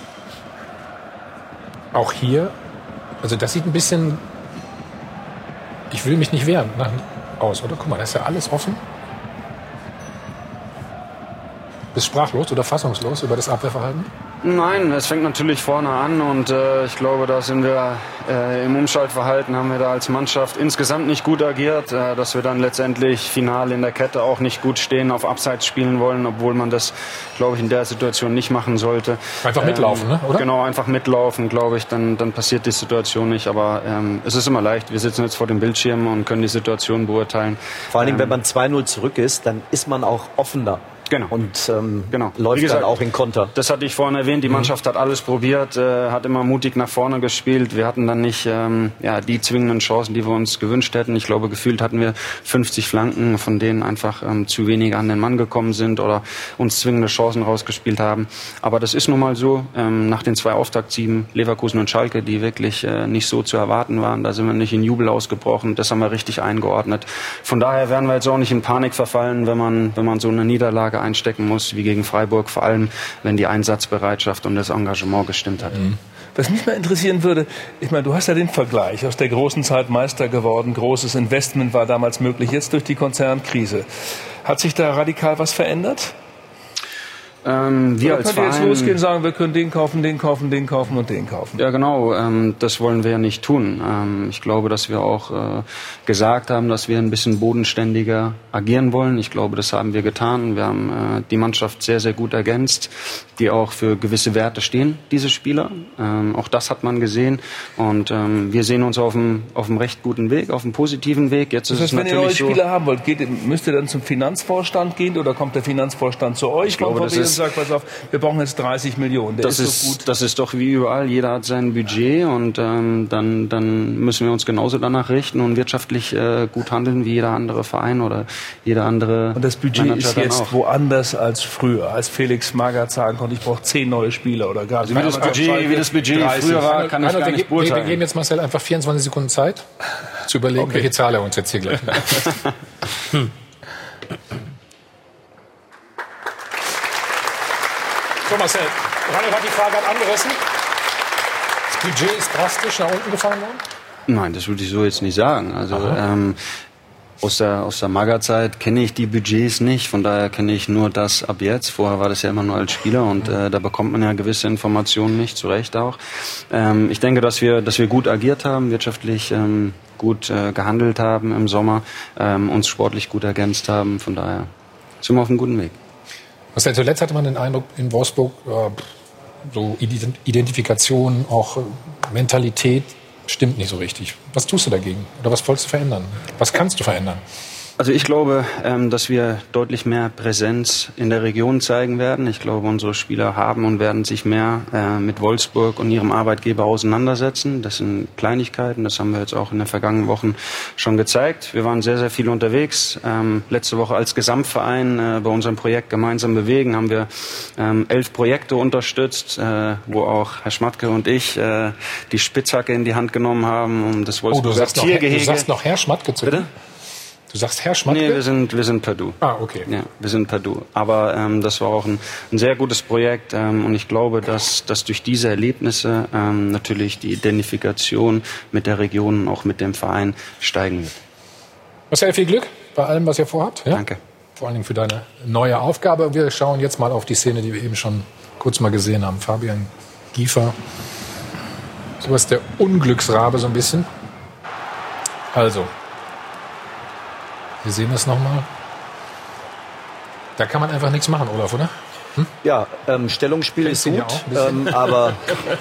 Auch hier. Also das sieht ein bisschen... Ich will mich nicht wehren aus, oder? Guck mal, da ist ja alles offen. Bist sprachlos oder fassungslos über das Abwehrverhalten? Nein, es fängt natürlich vorne an und ich glaube, da sind wir im Umschaltverhalten haben wir da als Mannschaft insgesamt nicht gut agiert, dass wir dann letztendlich final in der Kette auch nicht gut stehen, auf Abseits spielen wollen, obwohl man das, glaube ich, in der Situation nicht machen sollte. Einfach mitlaufen, ne? Oder? Genau, einfach mitlaufen, glaube ich, dann passiert die Situation nicht, aber es ist immer leicht, wir sitzen jetzt vor dem Bildschirm und können die Situation beurteilen. Vor allem, wenn man 2:0 zurück ist, dann ist man auch offener. Genau. Und läuft gesagt, dann auch in Konter. Das hatte ich vorhin erwähnt. Die Mannschaft hat alles probiert, hat immer mutig nach vorne gespielt. Wir hatten dann nicht die zwingenden Chancen, die wir uns gewünscht hätten. Ich glaube, gefühlt hatten wir 50 Flanken, von denen einfach zu wenige an den Mann gekommen sind oder uns zwingende Chancen rausgespielt haben. Aber das ist nun mal so. Nach den 2 Auftaktsiegen, Leverkusen und Schalke, die wirklich nicht so zu erwarten waren, da sind wir nicht in Jubel ausgebrochen. Das haben wir richtig eingeordnet. Von daher werden wir jetzt auch nicht in Panik verfallen, wenn man so eine Niederlage einstecken muss, wie gegen Freiburg, vor allem, wenn die Einsatzbereitschaft und das Engagement gestimmt hat. Was mich mal interessieren würde, ich meine, du hast ja den Vergleich, aus der großen Zeit Meister geworden, großes Investment war damals möglich, jetzt durch die Konzernkrise. Hat sich da radikal was verändert? Wir als Verein jetzt losgehen und sagen, wir können den kaufen, den kaufen, den kaufen und den kaufen. Ja, genau. Das wollen wir ja nicht tun. Ich glaube, dass wir auch gesagt haben, dass wir ein bisschen bodenständiger agieren wollen. Ich glaube, das haben wir getan. Wir haben die Mannschaft sehr, sehr gut ergänzt, die auch für gewisse Werte stehen, diese Spieler. Auch das hat man gesehen. Und wir sehen uns auf einem recht guten Weg, auf einem positiven Weg. Jetzt ist es wenn ihr neue natürlich Spieler haben wollt, müsst ihr dann zum Finanzvorstand gehen oder kommt der Finanzvorstand zu euch? Ich glaube, das ist sagt, pass auf, wir brauchen jetzt 30 Millionen. Das ist doch wie überall. Jeder hat sein Budget und dann müssen wir uns genauso danach richten und wirtschaftlich gut handeln wie jeder andere Verein oder jeder andere. Und das Budget Manager ist jetzt woanders als früher, als Felix Magath sagen konnte, ich brauche 10 neue Spieler oder gar nicht. Also wie das Budget früher war, kann ich gar nicht beurteilen. Wir geben jetzt Marcel einfach 24 Sekunden Zeit, zu überlegen, welche Zahl er uns jetzt hier gleich nennt. So, Marcel, Reinhold hat die Frage angerissen. Das Budget ist drastisch nach unten gefallen worden? Nein, das würde ich so jetzt nicht sagen. Also aus der Magath-Zeit kenne ich die Budgets nicht. Von daher kenne ich nur das ab jetzt. Vorher war das ja immer nur als Spieler und da bekommt man ja gewisse Informationen nicht, zu Recht auch. Ich denke, dass wir gut agiert haben, wirtschaftlich gut gehandelt haben im Sommer, uns sportlich gut ergänzt haben. Von daher sind wir auf einem guten Weg. Zuletzt hatte man den Eindruck in Wolfsburg, so Identifikation, auch Mentalität stimmt nicht so richtig. Was tust du dagegen? Oder was wolltest du verändern? Was kannst du verändern? Also ich glaube, dass wir deutlich mehr Präsenz in der Region zeigen werden. Ich glaube, unsere Spieler haben und werden sich mehr mit Wolfsburg und ihrem Arbeitgeber auseinandersetzen. Das sind Kleinigkeiten, das haben wir jetzt auch in den vergangenen Wochen schon gezeigt. Wir waren sehr, sehr viel unterwegs. Letzte Woche als Gesamtverein bei unserem Projekt Gemeinsam bewegen haben wir 11 Projekte unterstützt, wo auch Herr Schmatke und ich die Spitzhacke in die Hand genommen haben, um das Wolfsburger Tiergehege. Du sagst noch Herr Schmatke zu. Bitte? Du sagst Herr Schmatke? Nee, wir sind per Du. Ah, okay. Ja, wir sind per Du. Aber das war auch ein sehr gutes Projekt und ich glaube, dass durch diese Erlebnisse natürlich die Identifikation mit der Region und auch mit dem Verein steigen wird. Marcel, viel Glück bei allem, was ihr vorhabt. Ja? Danke. Vor allen Dingen für deine neue Aufgabe. Wir schauen jetzt mal auf die Szene, die wir eben schon kurz mal gesehen haben. Fabian Giefer. Sowas der Unglücksrabe so ein bisschen. Also, wir sehen das nochmal. Da kann man einfach nichts machen, Olaf, oder? Ja, Stellungsspiel ist gut, aber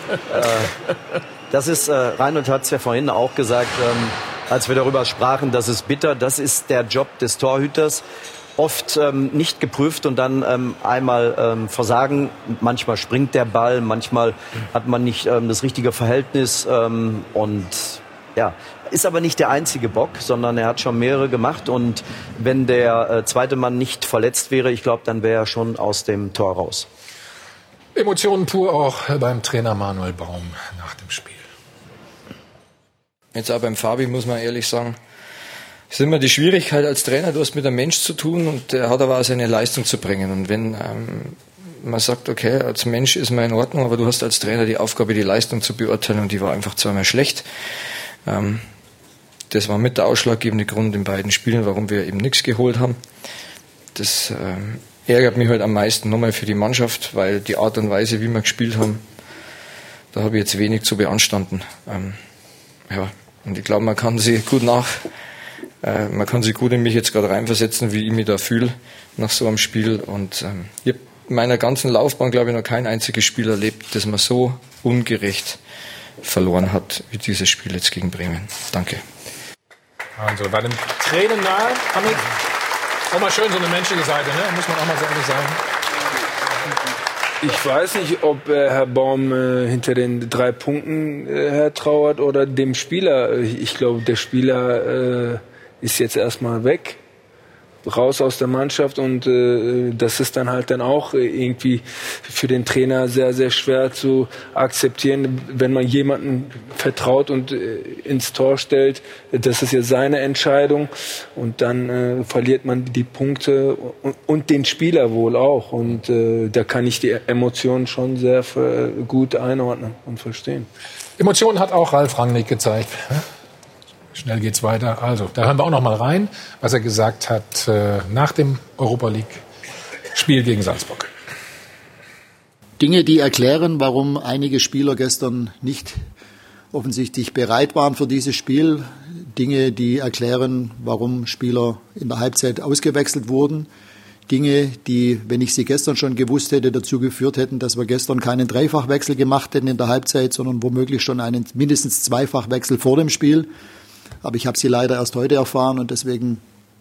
das ist, Reinhold hat es ja vorhin auch gesagt, als wir darüber sprachen, das ist bitter, das ist der Job des Torhüters. Oft nicht geprüft und dann einmal versagen. Manchmal springt der Ball, manchmal hat man nicht das richtige Verhältnis und ja, ist aber nicht der einzige Bock, sondern er hat schon mehrere gemacht und wenn der zweite Mann nicht verletzt wäre, ich glaube, dann wäre er schon aus dem Tor raus. Emotionen pur auch beim Trainer Manuel Baum nach dem Spiel. Jetzt auch beim Fabi muss man ehrlich sagen, es ist immer die Schwierigkeit als Trainer, du hast mit einem Mensch zu tun und der hat aber auch seine Leistung zu bringen und wenn man sagt, okay, als Mensch ist man in Ordnung, aber du hast als Trainer die Aufgabe, die Leistung zu beurteilen und die war einfach zweimal schlecht. Das war mit der ausschlaggebende Grund in beiden Spielen, warum wir eben nichts geholt haben. Das ärgert mich halt am meisten nochmal für die Mannschaft, weil die Art und Weise, wie wir gespielt haben, da habe ich jetzt wenig zu beanstanden. Ja, und ich glaube, man kann sich gut in mich jetzt gerade reinversetzen, wie ich mich da fühle nach so einem Spiel. Und ich habe in meiner ganzen Laufbahn, glaube ich, noch kein einziges Spiel erlebt, das man so ungerecht verloren hat, wie dieses Spiel jetzt gegen Bremen. Danke. Also bei den Tränen nahe, Hamid. Auch mal schön so eine menschliche Seite, ne? Muss man auch mal so ehrlich sagen. Ich weiß nicht, ob Herr Baum hinter den 3 Punkten hertrauert oder dem Spieler. Ich glaube, der Spieler ist jetzt erstmal weg, raus aus der Mannschaft und das ist dann halt dann auch irgendwie für den Trainer sehr, sehr schwer zu akzeptieren, wenn man jemanden vertraut und ins Tor stellt. Das ist ja seine Entscheidung und dann verliert man die Punkte und den Spieler wohl auch und da kann ich die Emotionen schon sehr gut einordnen und verstehen. Emotionen hat auch Ralf Rangnick gezeigt. Schnell geht's weiter. Also, da hören wir auch noch mal rein, was er gesagt hat nach dem Europa-League-Spiel gegen Salzburg. Dinge, die erklären, warum einige Spieler gestern nicht offensichtlich bereit waren für dieses Spiel. Dinge, die erklären, warum Spieler in der Halbzeit ausgewechselt wurden. Dinge, die, wenn ich sie gestern schon gewusst hätte, dazu geführt hätten, dass wir gestern keinen Dreifachwechsel gemacht hätten in der Halbzeit, sondern womöglich schon einen mindestens Zweifachwechsel vor dem Spiel. Aber ich habe sie leider erst heute erfahren und deswegen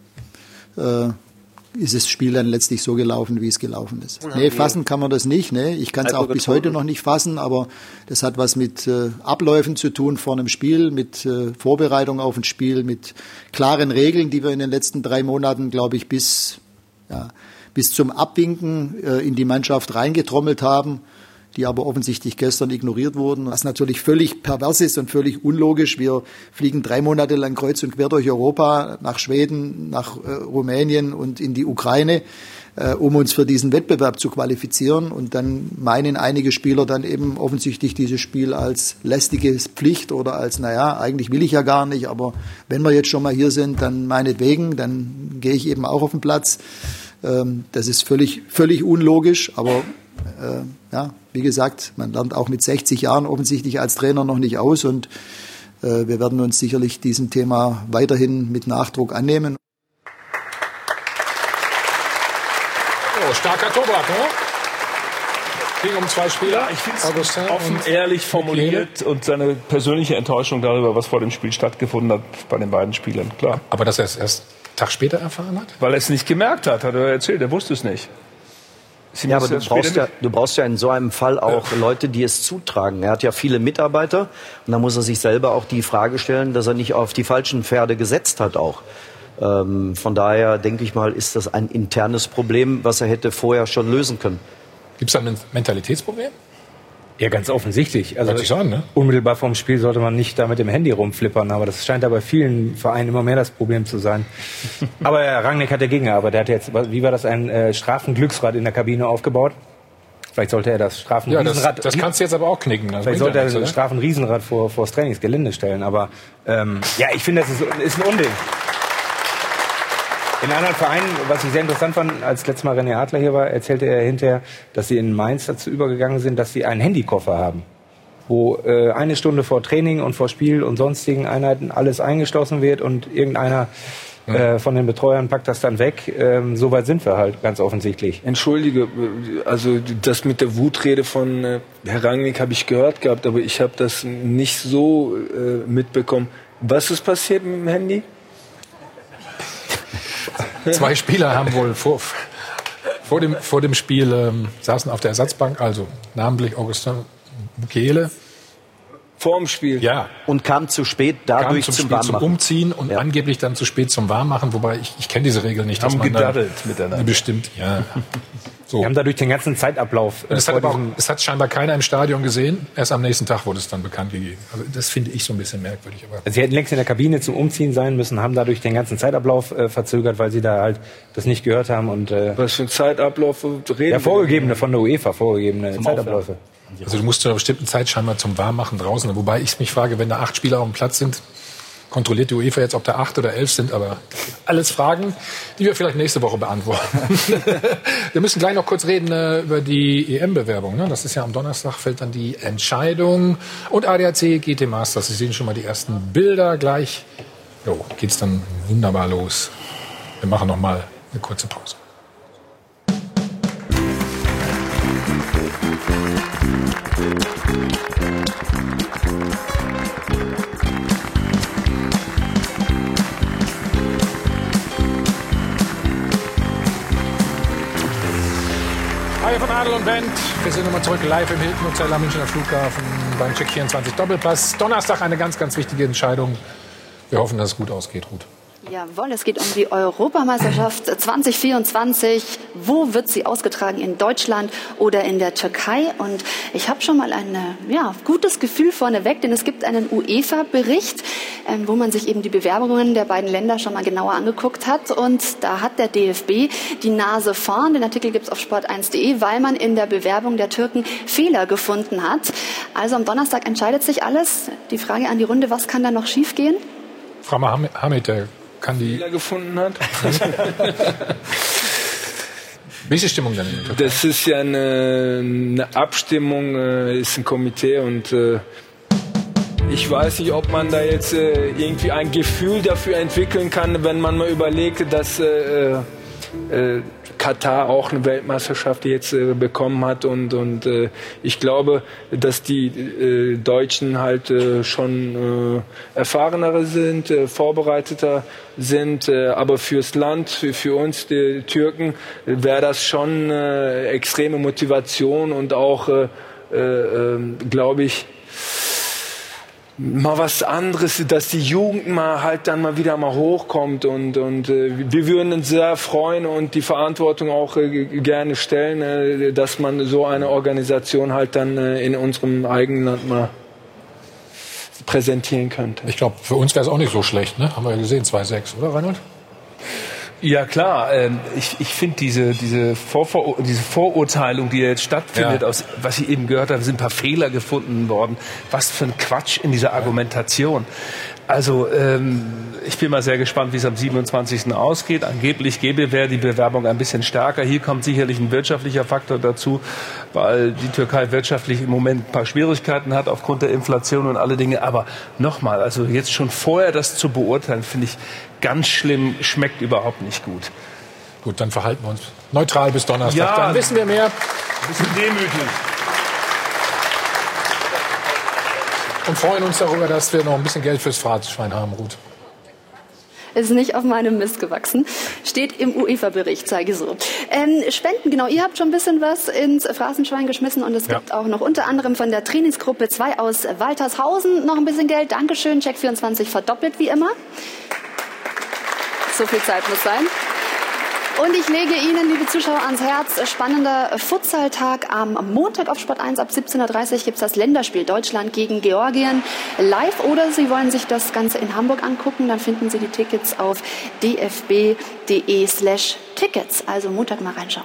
ist das Spiel dann letztlich so gelaufen, wie es gelaufen ist. Nee, fassen kann man das nicht. Nee. Ich kann es auch bis heute noch nicht fassen, aber das hat was mit Abläufen zu tun vor einem Spiel, mit Vorbereitung auf ein Spiel, mit klaren Regeln, die wir in den letzten 3 Monaten, glaube ich, bis zum Abwinken in die Mannschaft reingetrommelt haben, die aber offensichtlich gestern ignoriert wurden, was natürlich völlig pervers ist und völlig unlogisch. Wir fliegen 3 Monate lang kreuz und quer durch Europa, nach Schweden, nach Rumänien und in die Ukraine, um uns für diesen Wettbewerb zu qualifizieren. Und dann meinen einige Spieler dann eben offensichtlich dieses Spiel als lästige Pflicht oder als, naja, eigentlich will ich ja gar nicht, aber wenn wir jetzt schon mal hier sind, dann meinetwegen, dann gehe ich eben auch auf den Platz. Das ist völlig unlogisch, aber wie gesagt, man lernt auch mit 60 Jahren offensichtlich als Trainer noch nicht aus und wir werden uns sicherlich diesem Thema weiterhin mit Nachdruck annehmen. Oh, starker Tobak, ne? Ging um 2 Spieler. Ja, ich finde es offen, ehrlich formuliert und seine persönliche Enttäuschung darüber, was vor dem Spiel stattgefunden hat bei den beiden Spielern, klar. Aber dass er es erst einen Tag später erfahren hat? Weil er es nicht gemerkt hat er erzählt, er wusste es nicht. Ja, aber du brauchst ja in so einem Fall auch Leute, die es zutragen. Er hat ja viele Mitarbeiter und da muss er sich selber auch die Frage stellen, dass er nicht auf die falschen Pferde gesetzt hat auch. Von daher denke ich mal, ist das ein internes Problem, was er hätte vorher schon lösen können. Gibt es da ein Mentalitätsproblem? Ja, ganz offensichtlich. Also an, ne? Unmittelbar vorm Spiel sollte man nicht da mit dem Handy rumflippern, aber das scheint ja bei vielen Vereinen immer mehr das Problem zu sein. Aber Rangnick hat dagegen gearbeitet. Er hat jetzt, wie war das, ein Strafenglücksrad in der Kabine aufgebaut? Vielleicht sollte er das Strafenriesenrad... Ja, das kannst du jetzt aber auch knicken. Vielleicht sollte er das Strafenriesenrad vor das Trainingsgelände stellen. Aber ich finde, das ist ein Unding. In anderen Vereinen, was ich sehr interessant fand, als letztes Mal René Adler hier war, erzählte er hinterher, dass sie in Mainz dazu übergegangen sind, dass sie einen Handykoffer haben, wo 1 Stunde vor Training und vor Spiel und sonstigen Einheiten alles eingeschlossen wird und irgendeiner von den Betreuern packt das dann weg. So weit sind wir halt ganz offensichtlich. Entschuldige, also das mit der Wutrede von Herr Rangnick habe ich gehört gehabt, aber ich habe das nicht so mitbekommen. Was ist passiert mit dem Handy? 2 Spieler haben wohl vor dem Spiel saßen auf der Ersatzbank, also namentlich Augustin Mukiele. Vor dem Spiel? Ja. Und kam zu spät dadurch zum Umziehen und angeblich dann zu spät zum Warmmachen, wobei ich kenne diese Regel nicht. Haben gedaddelt miteinander. Bestimmt, ja. So. Wir haben dadurch den ganzen Zeitablauf... Es hat scheinbar keiner im Stadion gesehen. Erst am nächsten Tag wurde es dann bekannt gegeben. Also das finde ich so ein bisschen merkwürdig. Aber sie hätten längst in der Kabine zum Umziehen sein müssen, haben dadurch den ganzen Zeitablauf verzögert, weil sie da halt das nicht gehört haben. Und, was für ein Zeitablauf reden der vorgegebene, von der UEFA vorgegebene Zeitabläufe. Also du musst zu einer bestimmten Zeit scheinbar zum Warmmachen draußen. Wobei ich mich frage, wenn da 8 Spieler auf dem Platz sind, kontrolliert die UEFA jetzt, ob da 8 oder 11 sind, aber alles Fragen, die wir vielleicht nächste Woche beantworten. Wir müssen gleich noch kurz reden über die EM-Bewerbung. Ne? Das ist ja am Donnerstag, fällt dann die Entscheidung. Und ADAC GT Masters, Sie sehen schon mal die ersten Bilder. Gleich geht's dann wunderbar los. Wir machen noch mal eine kurze Pause. Hi von Adel und Bent. Wir sind nochmal zurück live im Hilton Hotel am Münchner Flughafen beim Check 24 Doppelpass. Donnerstag eine ganz, ganz wichtige Entscheidung. Wir hoffen, dass es gut ausgeht, Ruth. Jawohl, es geht um die Europameisterschaft 2024. Wo wird sie ausgetragen? In Deutschland oder in der Türkei? Und ich habe schon mal ein gutes Gefühl vorneweg, denn es gibt einen UEFA-Bericht, wo man sich eben die Bewerbungen der beiden Länder schon mal genauer angeguckt hat. Und da hat der DFB die Nase vorn. Den Artikel gibt es auf sport1.de, weil man in der Bewerbung der Türken Fehler gefunden hat. Also am Donnerstag entscheidet sich alles. Die Frage an die Runde, was kann da noch schiefgehen? Frau Hamid, der kann die Fehler gefunden hat. Wie ist die Stimmung denn in der Türkei? Das ist ja eine Abstimmung, ist ein Komitee und ich weiß nicht, ob man da jetzt irgendwie ein Gefühl dafür entwickeln kann, wenn man mal überlegt, dass Katar auch eine Weltmeisterschaft jetzt bekommen hat und ich glaube, dass die Deutschen halt schon erfahrenere sind, vorbereiteter sind, aber fürs Land, für uns, die Türken, wäre das schon extreme Motivation und auch, glaube ich, mal was anderes, dass die Jugend mal halt dann mal wieder mal hochkommt und wir würden uns sehr freuen und die Verantwortung auch gerne stellen, dass man so eine Organisation halt dann in unserem eigenen Land mal präsentieren könnte. Ich glaube, für uns wäre es auch nicht so schlecht, ne? Haben wir ja gesehen, 2-6, oder Reinhold? Ja klar, ich finde diese Vorurteilung, die jetzt stattfindet, aus was ich eben gehört habe, sind ein paar Fehler gefunden worden. Was für ein Quatsch in dieser Argumentation. Also ich bin mal sehr gespannt, wie es am 27. ausgeht. Angeblich wäre die Bewerbung ein bisschen stärker. Hier kommt sicherlich ein wirtschaftlicher Faktor dazu, weil die Türkei wirtschaftlich im Moment ein paar Schwierigkeiten hat aufgrund der Inflation und alle Dinge. Aber nochmal, also jetzt schon vorher das zu beurteilen, finde ich ganz schlimm, schmeckt überhaupt nicht gut. Gut, dann verhalten wir uns neutral bis Donnerstag. Ja, dann wissen wir mehr. Ein bisschen demütig. Und freuen uns darüber, dass wir noch ein bisschen Geld fürs Phrasenschwein haben, Ruth. Ist nicht auf meinem Mist gewachsen. Steht im UEFA-Bericht, zeige so. Spenden, genau. Ihr habt schon ein bisschen was ins Phrasenschwein geschmissen und es gibt auch noch unter anderem von der Trainingsgruppe 2 aus Waltershausen noch ein bisschen Geld. Dankeschön. Check24 verdoppelt wie immer. So viel Zeit muss sein. Und ich lege Ihnen, liebe Zuschauer, ans Herz, spannender Futsaltag am Montag auf Sport 1 ab 17:30 Uhr gibt es das Länderspiel Deutschland gegen Georgien live. Oder Sie wollen sich das Ganze in Hamburg angucken, dann finden Sie die Tickets auf dfb.de/tickets. Also Montag mal reinschauen.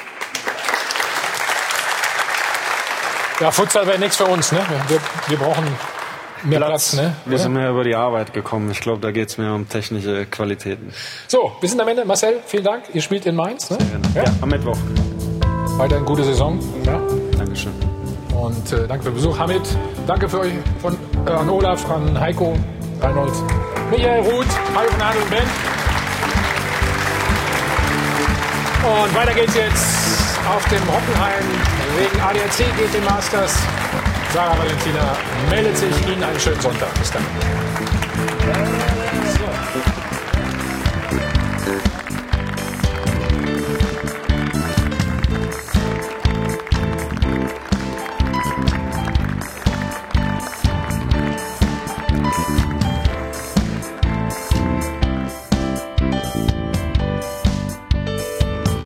Ja, Futsal wäre nichts für uns, ne? Wir brauchen mehr Platz, ne? Wir sind mehr über die Arbeit gekommen. Ich glaube, da geht es mehr um technische Qualitäten. So, wir sind am Ende. Marcel, vielen Dank. Ihr spielt in Mainz, ne? Ja, am Mittwoch. Weiterhin gute Saison. Ja. Dankeschön. Und danke für den Besuch. Hamid, danke für euch an Olaf, an Heiko, Reinhold, Michael, Ruth, Mario von Adel und Ben. Und weiter geht's jetzt auf dem Hockenheim wegen ADAC GT Masters. Sarah Valentina meldet sich. Ihnen einen schönen Sonntag. Bis dann. So.